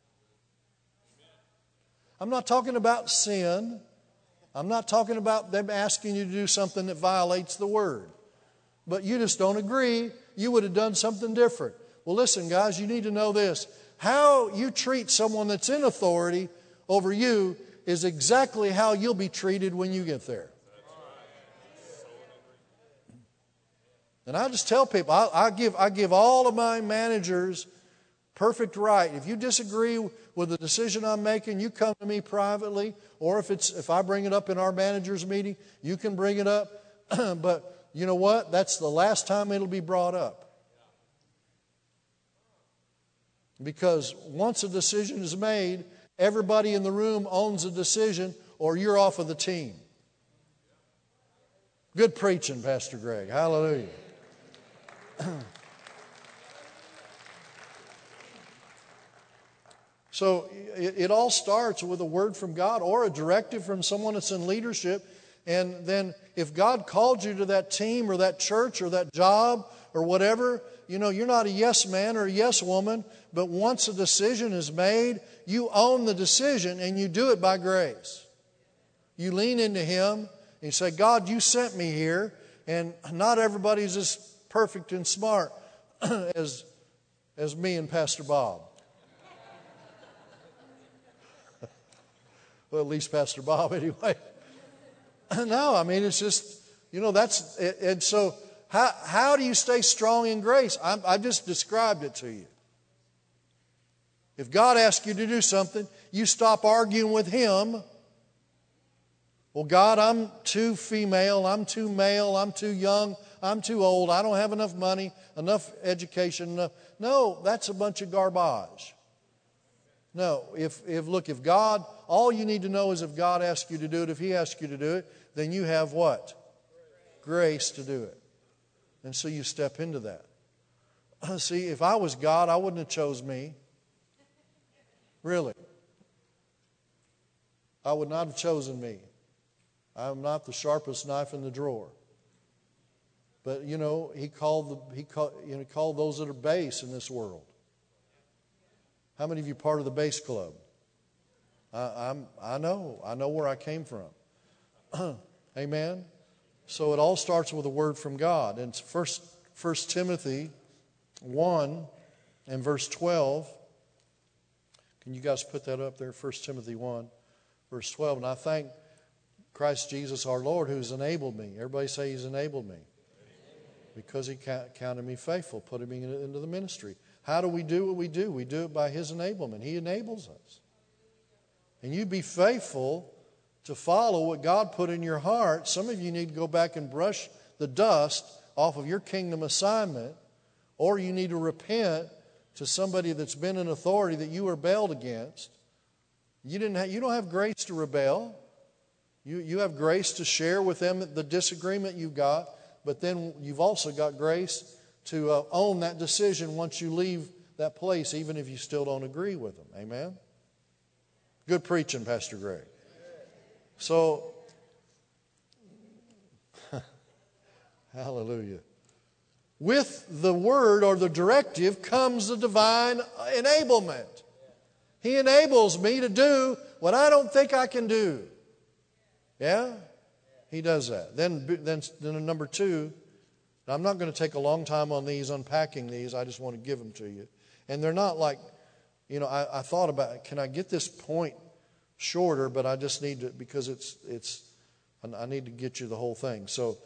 I'm not talking about sin. I'm not talking about them asking you to do something that violates the Word. But you just don't agree. You would have done something different. Well, listen, guys, you need to know this. How you treat someone that's in authority over you is exactly how you'll be treated when you get there. And I just tell people, I, I give I give all of my managers perfect right. If you disagree with the decision I'm making, you come to me privately, or if it's if I bring it up in our managers meeting, you can bring it up. But you know what? That's the last time it'll be brought up. Because once a decision is made, everybody in the room owns a decision, or you're off of the team. Good preaching, Pastor Greg. Hallelujah. So it, it all starts with a word from God or a directive from someone that's in leadership. And then if God called you to that team or that church or that job or whatever, you know, you're not a yes man or a yes woman. But once a decision is made, you own the decision and you do it by grace. You lean into Him and you say, God, you sent me here. And not everybody's as perfect and smart as, as me and Pastor Bob. Well, at least Pastor Bob anyway. No, I mean, it's just, you know, that's, and so how how do you stay strong in grace? I, I just described it to you. If God asks you to do something, you stop arguing with Him. Well, God, I'm too female, I'm too male, I'm too young, I'm too old, I don't have enough money, enough education. Enough. No, that's a bunch of garbage. No, if, if look, if God, all you need to know is if God asks you to do it, if He asks you to do it, then you have what? Grace to do it. And so you step into that. See, if I was God, I wouldn't have chose me. Really. I would not have chosen me. I'm not the sharpest knife in the drawer. But, you know, He called the, he called, you know, called those that are base in this world. How many of you are part of the base club? I, I'm, I know. I know where I came from. Amen? So it all starts with a word from God. And First, First Timothy one and verse twelve. Can you guys put that up there? First Timothy one, verse twelve. And I thank Christ Jesus our Lord who's enabled me. Everybody say He's enabled me. Because He counted me faithful, putting me into the ministry. How do we do what we do? We do it by His enablement. He enables us. And you be faithful to follow what God put in your heart. Some of you need to go back and brush the dust off of your kingdom assignment, or you need to repent to somebody that's been in authority that you rebelled against. You didn't have, you don't have grace to rebel. You, you have grace to share with them the disagreement you've got, but then you've also got grace to uh, own that decision once you leave that place, even if you still don't agree with them. Amen? Good preaching, Pastor Greg. So, hallelujah. With the word or the directive comes the divine enablement. He enables me to do what I don't think I can do. Yeah? He does that. Then, then, then number two, I'm not going to take a long time on these, unpacking these. I just want to give them to you. And they're not like, you know, I, I thought about, can I get this point shorter, but I just need to, because it's, it's, I need to get you the whole thing. So,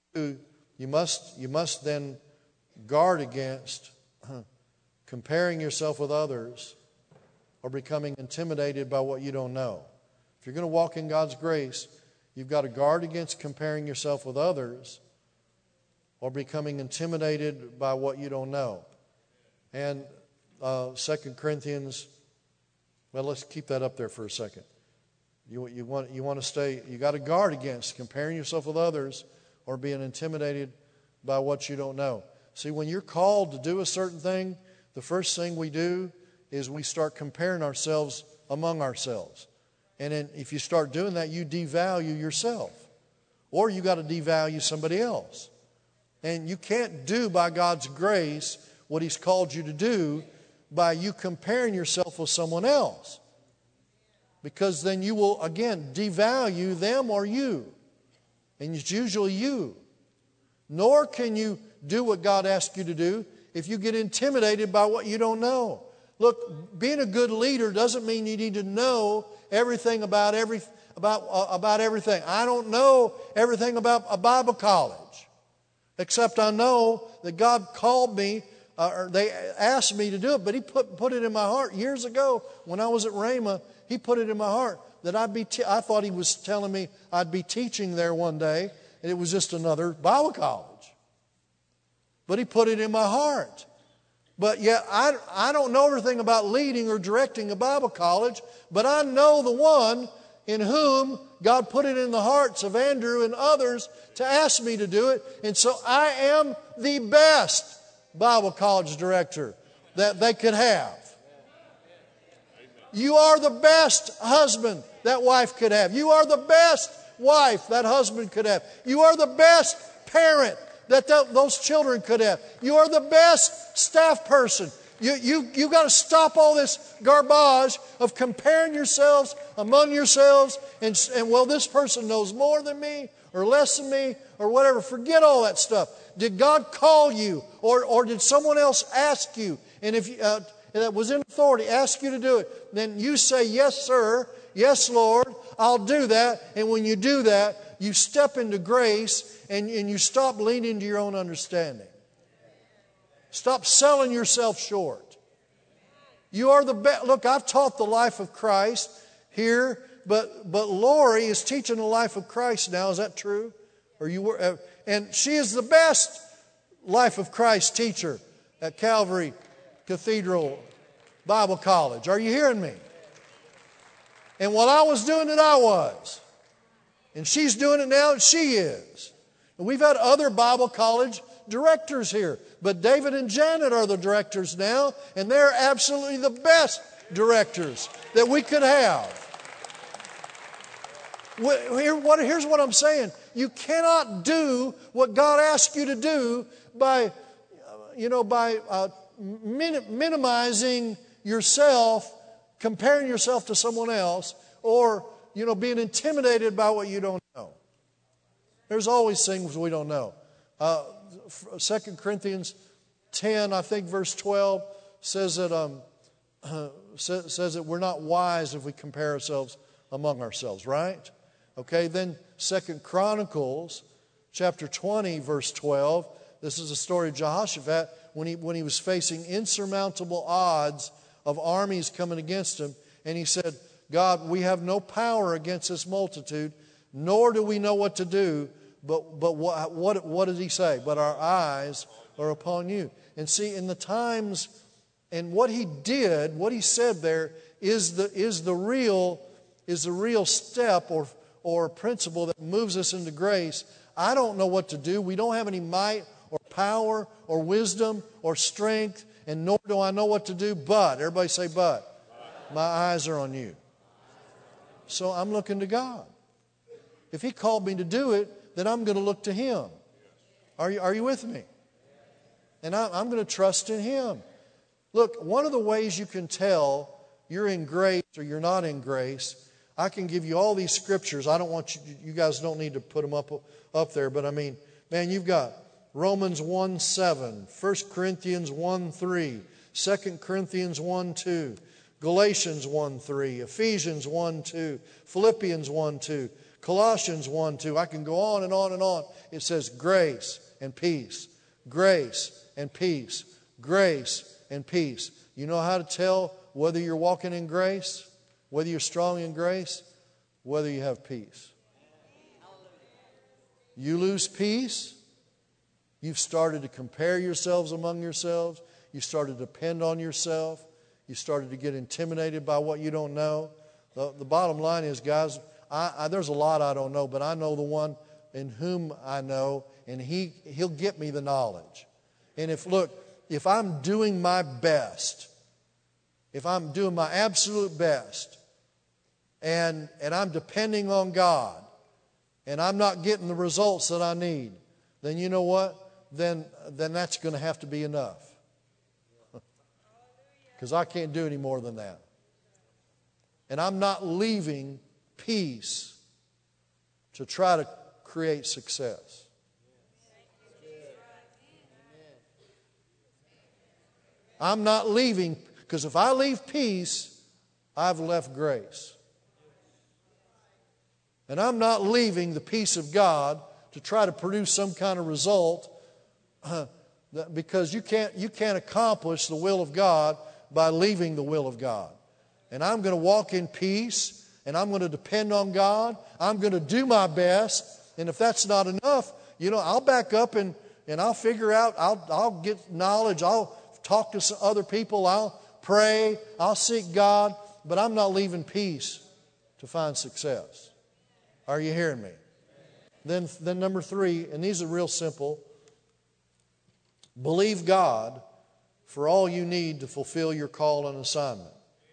you must, you must then guard against huh, comparing yourself with others or becoming intimidated by what you don't know. If you're going to walk in God's grace, you've got to guard against comparing yourself with others or becoming intimidated by what you don't know. And uh, Second Corinthians, well, let's keep that up there for a second. You, you want, you want to stay, you got to guard against comparing yourself with others or being intimidated by what you don't know. See, when you're called to do a certain thing, the first thing we do is we start comparing ourselves among ourselves. And then if you start doing that, you devalue yourself. Or you got to devalue somebody else. And you can't do by God's grace what He's called you to do by you comparing yourself with someone else. Because then you will, again, devalue them or you. And it's usually you. Nor can you do what God asks you to do if you get intimidated by what you don't know. Look, being a good leader doesn't mean you need to know everything about every about uh, about everything. I don't know everything about a Bible college, except I know that God called me, uh, or they asked me to do it. But He put put it in my heart years ago when I was at Rhema. He put it in my heart that I'd be. Te- I thought He was telling me I'd be teaching there one day, and it was just another Bible college. But He put it in my heart. But yet I, I don't know everything about leading or directing a Bible college, but I know the one in whom God put it in the hearts of Andrew and others to ask me to do it. And so I am the best Bible college director that they could have. You are the best husband that wife could have. You are the best wife that husband could have. You are the best parent that th- those children could have. You are the best staff person. You, you, you've got to stop all this garbage of comparing yourselves among yourselves and, and, well, this person knows more than me or less than me or whatever. Forget all that stuff. Did God call you or, or did someone else ask you? And if you, uh, that was in authority, ask you to do it, then you say, yes, sir, yes, Lord, I'll do that. And when you do that, you step into grace and, and you stop leaning to your own understanding. Stop selling yourself short. You are the best. Look, I've taught the life of Christ here, but but Lori is teaching the life of Christ now. Is that true? Or you were, uh, and she is the best life of Christ teacher at Calvary Cathedral Bible College. Are you hearing me? And while I was doing it, I was. And she's doing it now, and she is. And we've had other Bible college directors here. But David and Janet are the directors now, and they're absolutely the best directors that we could have. Here's what I'm saying. You cannot do what God asks you to do by, you know, by uh, minimizing yourself, comparing yourself to someone else, or, you know, being intimidated by what you don't know. There's always things we don't know. Uh, Second Corinthians ten, I think verse twelve, says that um, uh, says, says that we're not wise if we compare ourselves among ourselves, right? Okay, then Second Chronicles chapter twenty, verse twelve. This is the story of Jehoshaphat when he, when he was facing insurmountable odds of armies coming against him. And he said, God, we have no power against this multitude, nor do we know what to do. But, but what, what, what did he say? But our eyes are upon you. And see, in the times, and what he did, what he said there is the, is the real, is the real step or, or principle that moves us into grace. I don't know what to do. We don't have any might or power or wisdom or strength, and nor do I know what to do, but, everybody say but. My eyes are on you. So I'm looking to God. If He called me to do it, then I'm going to look to Him. Are you, are you with me? And I, I'm going to trust in Him. Look, one of the ways you can tell you're in grace or you're not in grace, I can give you all these scriptures. I don't want you, you guys don't need to put them up, up there, but I mean, man, you've got Romans one seven, First Corinthians one three, Second Corinthians one two, Galatians one three, Ephesians one two, Philippians one two, Colossians one two. I can go on and on and on. It says grace and peace, grace and peace, grace and peace. You know how to tell whether you're walking in grace, whether you're strong in grace, whether you have peace. You lose peace, you've started to compare yourselves among yourselves. You started to depend on yourself. You started to get intimidated by what you don't know. The, the bottom line is, guys, I, I, there's a lot I don't know, but I know the one in whom I know, and he, He'll get me the knowledge. And if, look, if I'm doing my best, if I'm doing my absolute best, and, and I'm depending on God, and I'm not getting the results that I need, then you know what? Then, then that's going to have to be enough. Because I can't do any more than that. And I'm not leaving peace to try to create success. I'm not leaving, because if I leave peace, I've left grace. And I'm not leaving the peace of God to try to produce some kind of result, uh, that, because you can't, you can't accomplish the will of God by leaving the will of God. And I'm going to walk in peace, and I'm going to depend on God. I'm going to do my best, and if that's not enough, you know, I'll back up and, and I'll figure out, I'll, I'll get knowledge, I'll talk to some other people, I'll pray, I'll seek God, but I'm not leaving peace to find success. Are you hearing me? Then, then number three, and these are real simple. Believe God for all you need to fulfill your call and assignment.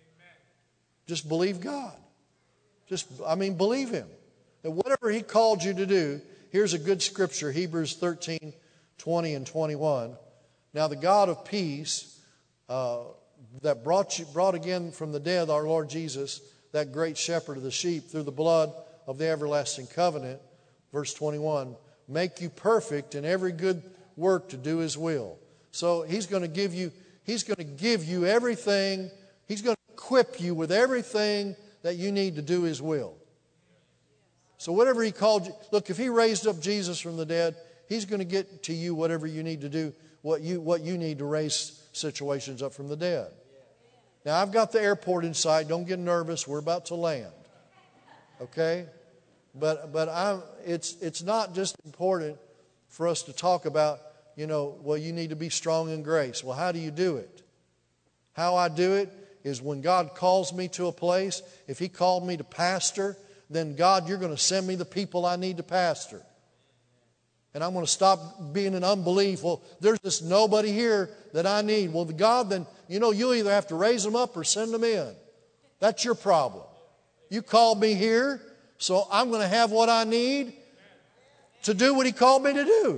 Just believe God. Just, I mean, believe Him. That whatever He called you to do, here's a good scripture, Hebrews thirteen, twenty and twenty-one. Now the God of peace, uh, that brought you, brought again from the dead our Lord Jesus, that great shepherd of the sheep, through the blood of the everlasting covenant, verse twenty-one, make you perfect in every good work to do His will. So He's going to give you, He's going to give you everything, He's going to equip you with everything that you need to do His will. So whatever He called you, look, if He raised up Jesus from the dead, He's going to get to you whatever you need to do, what you, what you need to raise situations up from the dead. Now, I've got the airport in sight. Don't get nervous. We're about to land. Okay? But but I'm, it's it's not just important for us to talk about, you know, well, you need to be strong in grace. Well, how do you do it? How I do it is when God calls me to a place, if He called me to pastor, then God, you're going to send me the people I need to pastor. And I'm going to stop being in unbelief. Well, there's just nobody here that I need. Well, God, then, you know, you either have to raise them up or send them in. That's your problem. You called me here, so I'm going to have what I need to do what He called me to do.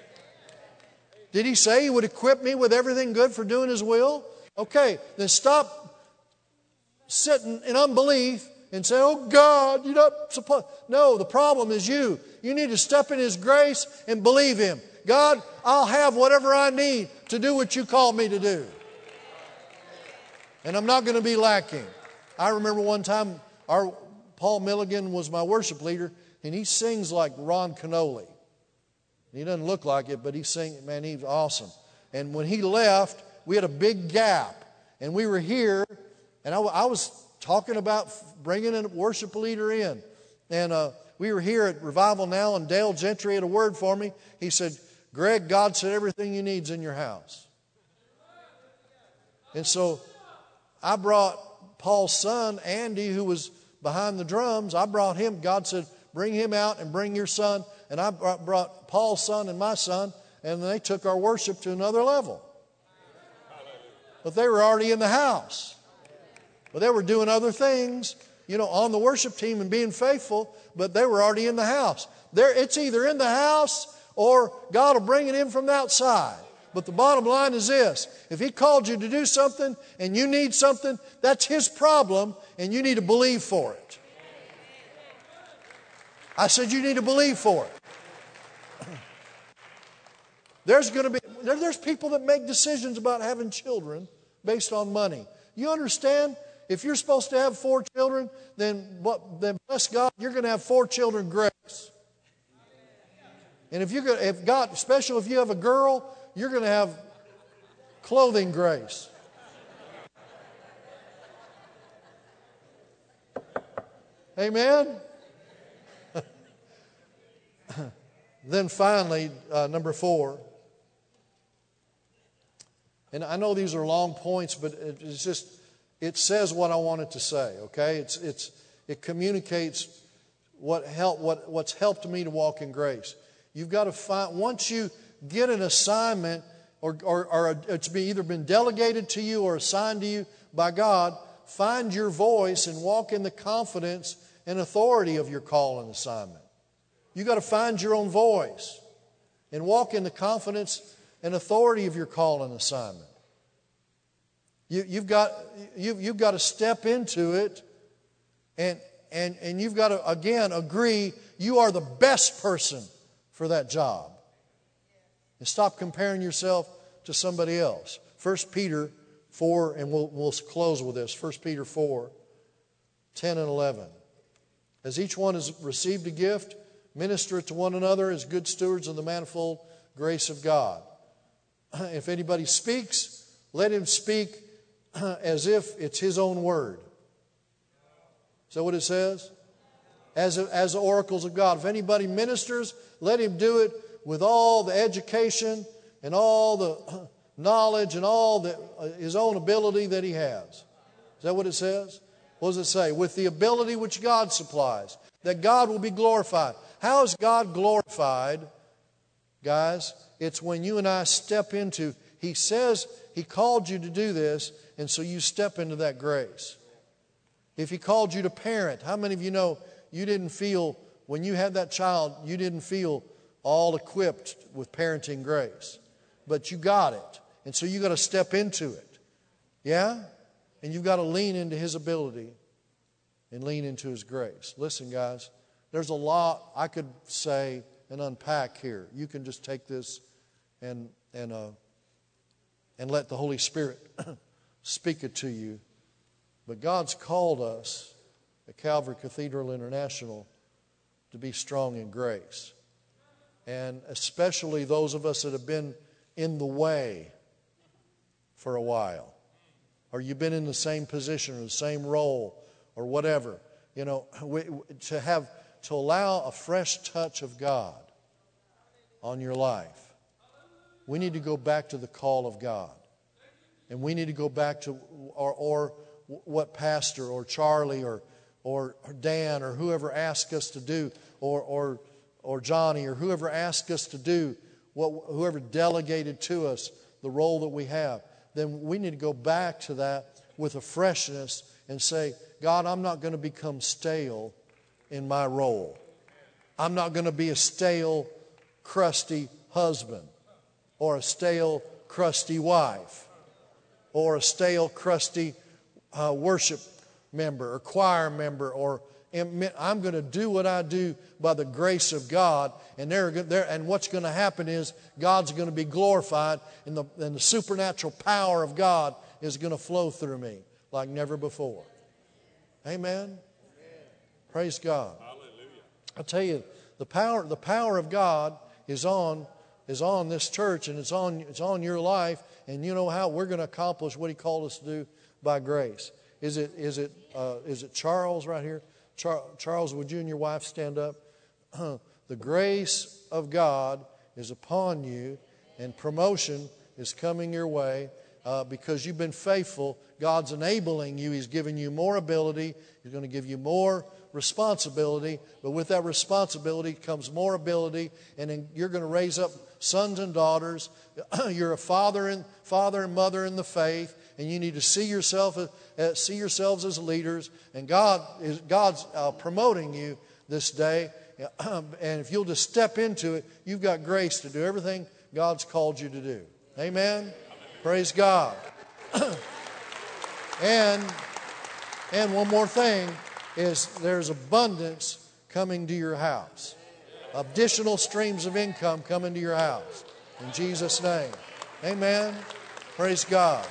Did He say He would equip me with everything good for doing His will? Okay, then stop sitting in unbelief and say, oh God, you're not supposed. No, the problem is you. You need to step in His grace and believe Him. God, I'll have whatever I need to do what you called me to do. And I'm not going to be lacking. I remember one time, our Paul Milligan was my worship leader, and he sings like Ron Canoli. He doesn't look like it, but he sings, man, he's awesome. And when he left, we had a big gap. And we were here, and I, I was talking about bringing a worship leader in. And uh, we were here at Revival Now, and Dale Gentry had a word for me. He said, Greg, God said everything you need is in your house. And so I brought Paul's son, Andy, who was behind the drums. I brought him. God said, bring him out and bring your son. And I brought Paul's son and my son, and they took our worship to another level. But they were already in the house. But they were doing other things, you know, on the worship team and being faithful, but they were already in the house. There, it's either in the house or God will bring it in from the outside. But the bottom line is this: if He called you to do something and you need something, that's His problem, and you need to believe for it. I said you need to believe for it. There's going to be there, there's people that make decisions about having children based on money. You understand? If you're supposed to have four children, then what? Then bless God, you're going to have four children grace. And if you if God, especially if you have a girl, you're going to have clothing grace. Amen. Then finally, uh, number four. And I know these are long points, but it's just, it says what I want it to say, okay? It's, it's, it communicates what help, what, what's helped me to walk in grace. You've got to find, once you get an assignment, or, or, or it's been either been delegated to you or assigned to you by God, find your voice and walk in the confidence and authority of your call and assignment. You've got to find your own voice and walk in the confidence and authority of your call and assignment. You, you've got you, you've got to step into it, and and and you've got to again agree you are the best person for that job, and stop comparing yourself to somebody else. First Peter four, and we'll we'll close with this. First Peter four, ten and eleven. As each one has received a gift, minister it to one another as good stewards of the manifold grace of God. If anybody speaks, let him speak as if it's his own word. Is that what it says? As, as the oracles of God. If anybody ministers, let him do it with all the education and all the knowledge and all the, uh, his own ability that he has. Is that what it says? What does it say? With the ability which God supplies, that God will be glorified. How is God glorified, guys? It's when you and I step into, He says He called you to do this, and so you step into that grace. If He called you to parent, how many of you know you didn't feel, when you had that child, you didn't feel all equipped with parenting grace? But you got it. And so you got to step into it. Yeah? And you've got to lean into His ability and lean into His grace. Listen, guys, there's a lot I could say and unpack here. You can just take this and and uh, and let the Holy Spirit speak it to you. But God's called us at Calvary Cathedral International to be strong in grace. And especially those of us that have been in the way for a while. Or you've been in the same position or the same role or whatever. You know, we, to have, to allow a fresh touch of God on your life. We need to go back to the call of God. And we need to go back to, or, or what Pastor or Charlie or, or Dan or whoever asked us to do, or, or, or Johnny or whoever asked us to do, what, whoever delegated to us the role that we have. Then we need to go back to that with a freshness and say, God, I'm not going to become stale in my role. I'm not going to be a stale, crusty husband or a stale, crusty wife or a stale, crusty uh, worship member or choir member or I'm going to do what I do by the grace of God, and they're, they're, and what's going to happen is God's going to be glorified, and the, and the supernatural power of God is going to flow through me like never before. Amen? Amen. Praise God. Hallelujah. I tell you, the power, the power of God is on, is on this church, and it's on, it's on your life, and you know how we're going to accomplish what He called us to do by grace. Is it, is it, uh, is it Charles right here? Char- Charles, would you and your wife stand up? The grace of God is upon you, and promotion is coming your way uh, because you've been faithful. God's enabling you. He's giving you more ability. He's going to give you more responsibility. But with that responsibility comes more ability, and then you're going to raise up sons and daughters. You're a father and father and mother in the faith, and you need to see yourself uh, see yourselves as leaders. And God is God's uh, promoting you this day. And if you'll just step into it, you've got grace to do everything God's called you to do. Amen. Praise God. and and one more thing is there's abundance coming to your house. Additional streams of income coming to your house. In Jesus' name. Amen. Praise God.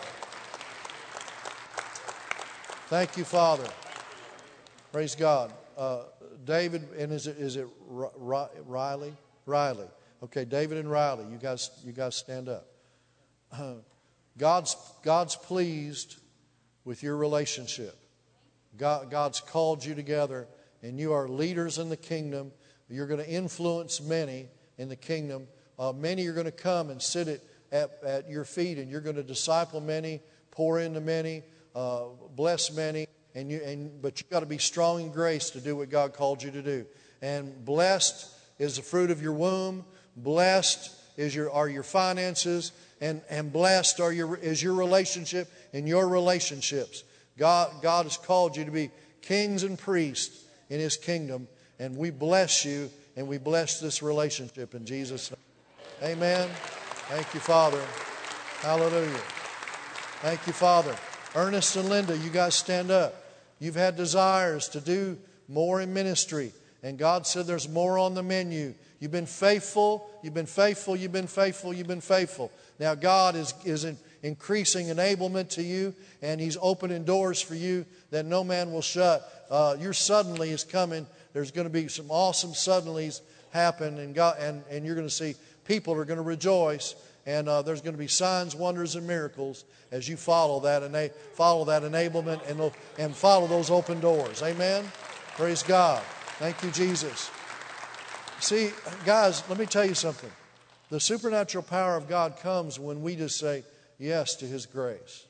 Thank you, Father. Praise God. Uh, David, and is it is it Riley? Riley. Okay, David and Riley, you guys, you guys stand up. Uh, God's God's pleased with your relationship. God, God's called you together, and you are leaders in the kingdom. You're going to influence many in the kingdom. Uh, many are going to come and sit at, at, at your feet, and you're going to disciple many, pour into many, uh, bless many. And you, and but you got to be strong in grace to do what God called you to do. And blessed is the fruit of your womb. Blessed is your are your finances, and and blessed are your is your relationship and your relationships. God God has called you to be kings and priests in His kingdom, and we bless you and we bless this relationship in Jesus' name. Amen. Thank you, Father. Hallelujah. Thank you, Father. Ernest and Linda, you guys stand up. You've had desires to do more in ministry, and God said there's more on the menu. You've been faithful, you've been faithful, you've been faithful, you've been faithful. Now God is, is in, increasing enablement to you, and He's opening doors for you that no man will shut. Uh, your suddenly is coming. There's going to be some awesome suddenlies happen, and, God, and, and you're going to see people are going to rejoice. And uh, there's going to be signs, wonders, and miracles as you follow that ena- follow that enablement and, and follow those open doors. Amen? Praise God. Thank you, Jesus. See, guys, let me tell you something. The supernatural power of God comes when we just say yes to His grace.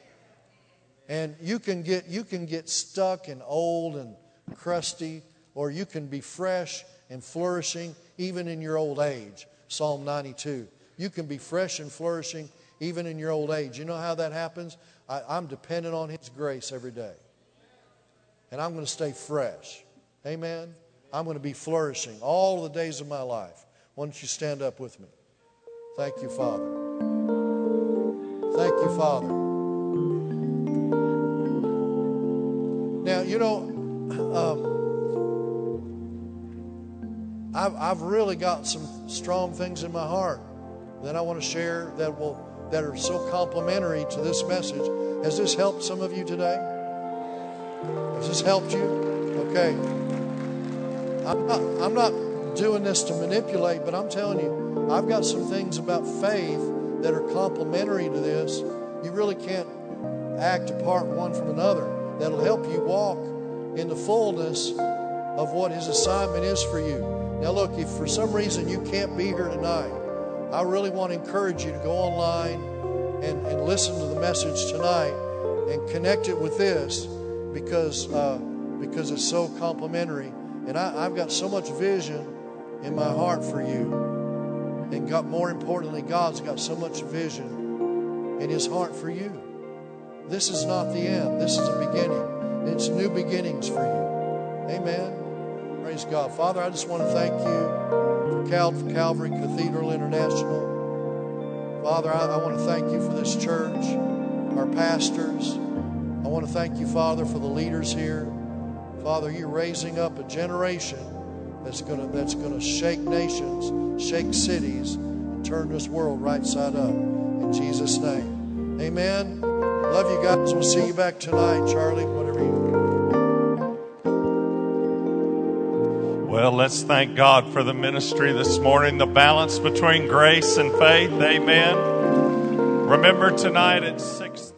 And you can get you can get stuck and old and crusty, or you can be fresh and flourishing even in your old age. Psalm ninety-two. You can be fresh and flourishing even in your old age. You know how that happens? I, I'm dependent on His grace every day. And I'm going to stay fresh. Amen? I'm going to be flourishing all the days of my life. Why don't you stand up with me? Thank you, Father. Thank you, Father. Now, you know, um, I've, I've really got some strong things in my heart that I want to share that will that are so complementary to this message. Has this helped some of you today? Has this helped you? Okay. I'm not, I'm not doing this to manipulate, but I'm telling you, I've got some things about faith that are complementary to this. You really can't act apart one from another. That'll help you walk in the fullness of what His assignment is for you. Now look, if for some reason you can't be here tonight, I really want to encourage you to go online and, and listen to the message tonight and connect it with this because uh, because it's so complementary. And I, I've got so much vision in my heart for you. And God, more importantly, God's got so much vision in His heart for you. This is not the end. This is a beginning. It's new beginnings for you. Amen. Praise God. Father, I just want to thank you for Cal- Calvary Cathedral International. Father, I, I want to thank you for this church, our pastors. I want to thank you, Father, for the leaders here. Father, you're raising up a generation that's going to that's going to shake nations, shake cities, and turn this world right side up. In Jesus' name. Amen. Love you guys. We'll see you back tonight, Charlie, whatever you Well, let's thank God for the ministry this morning, the balance between grace and faith. Amen. Remember tonight at six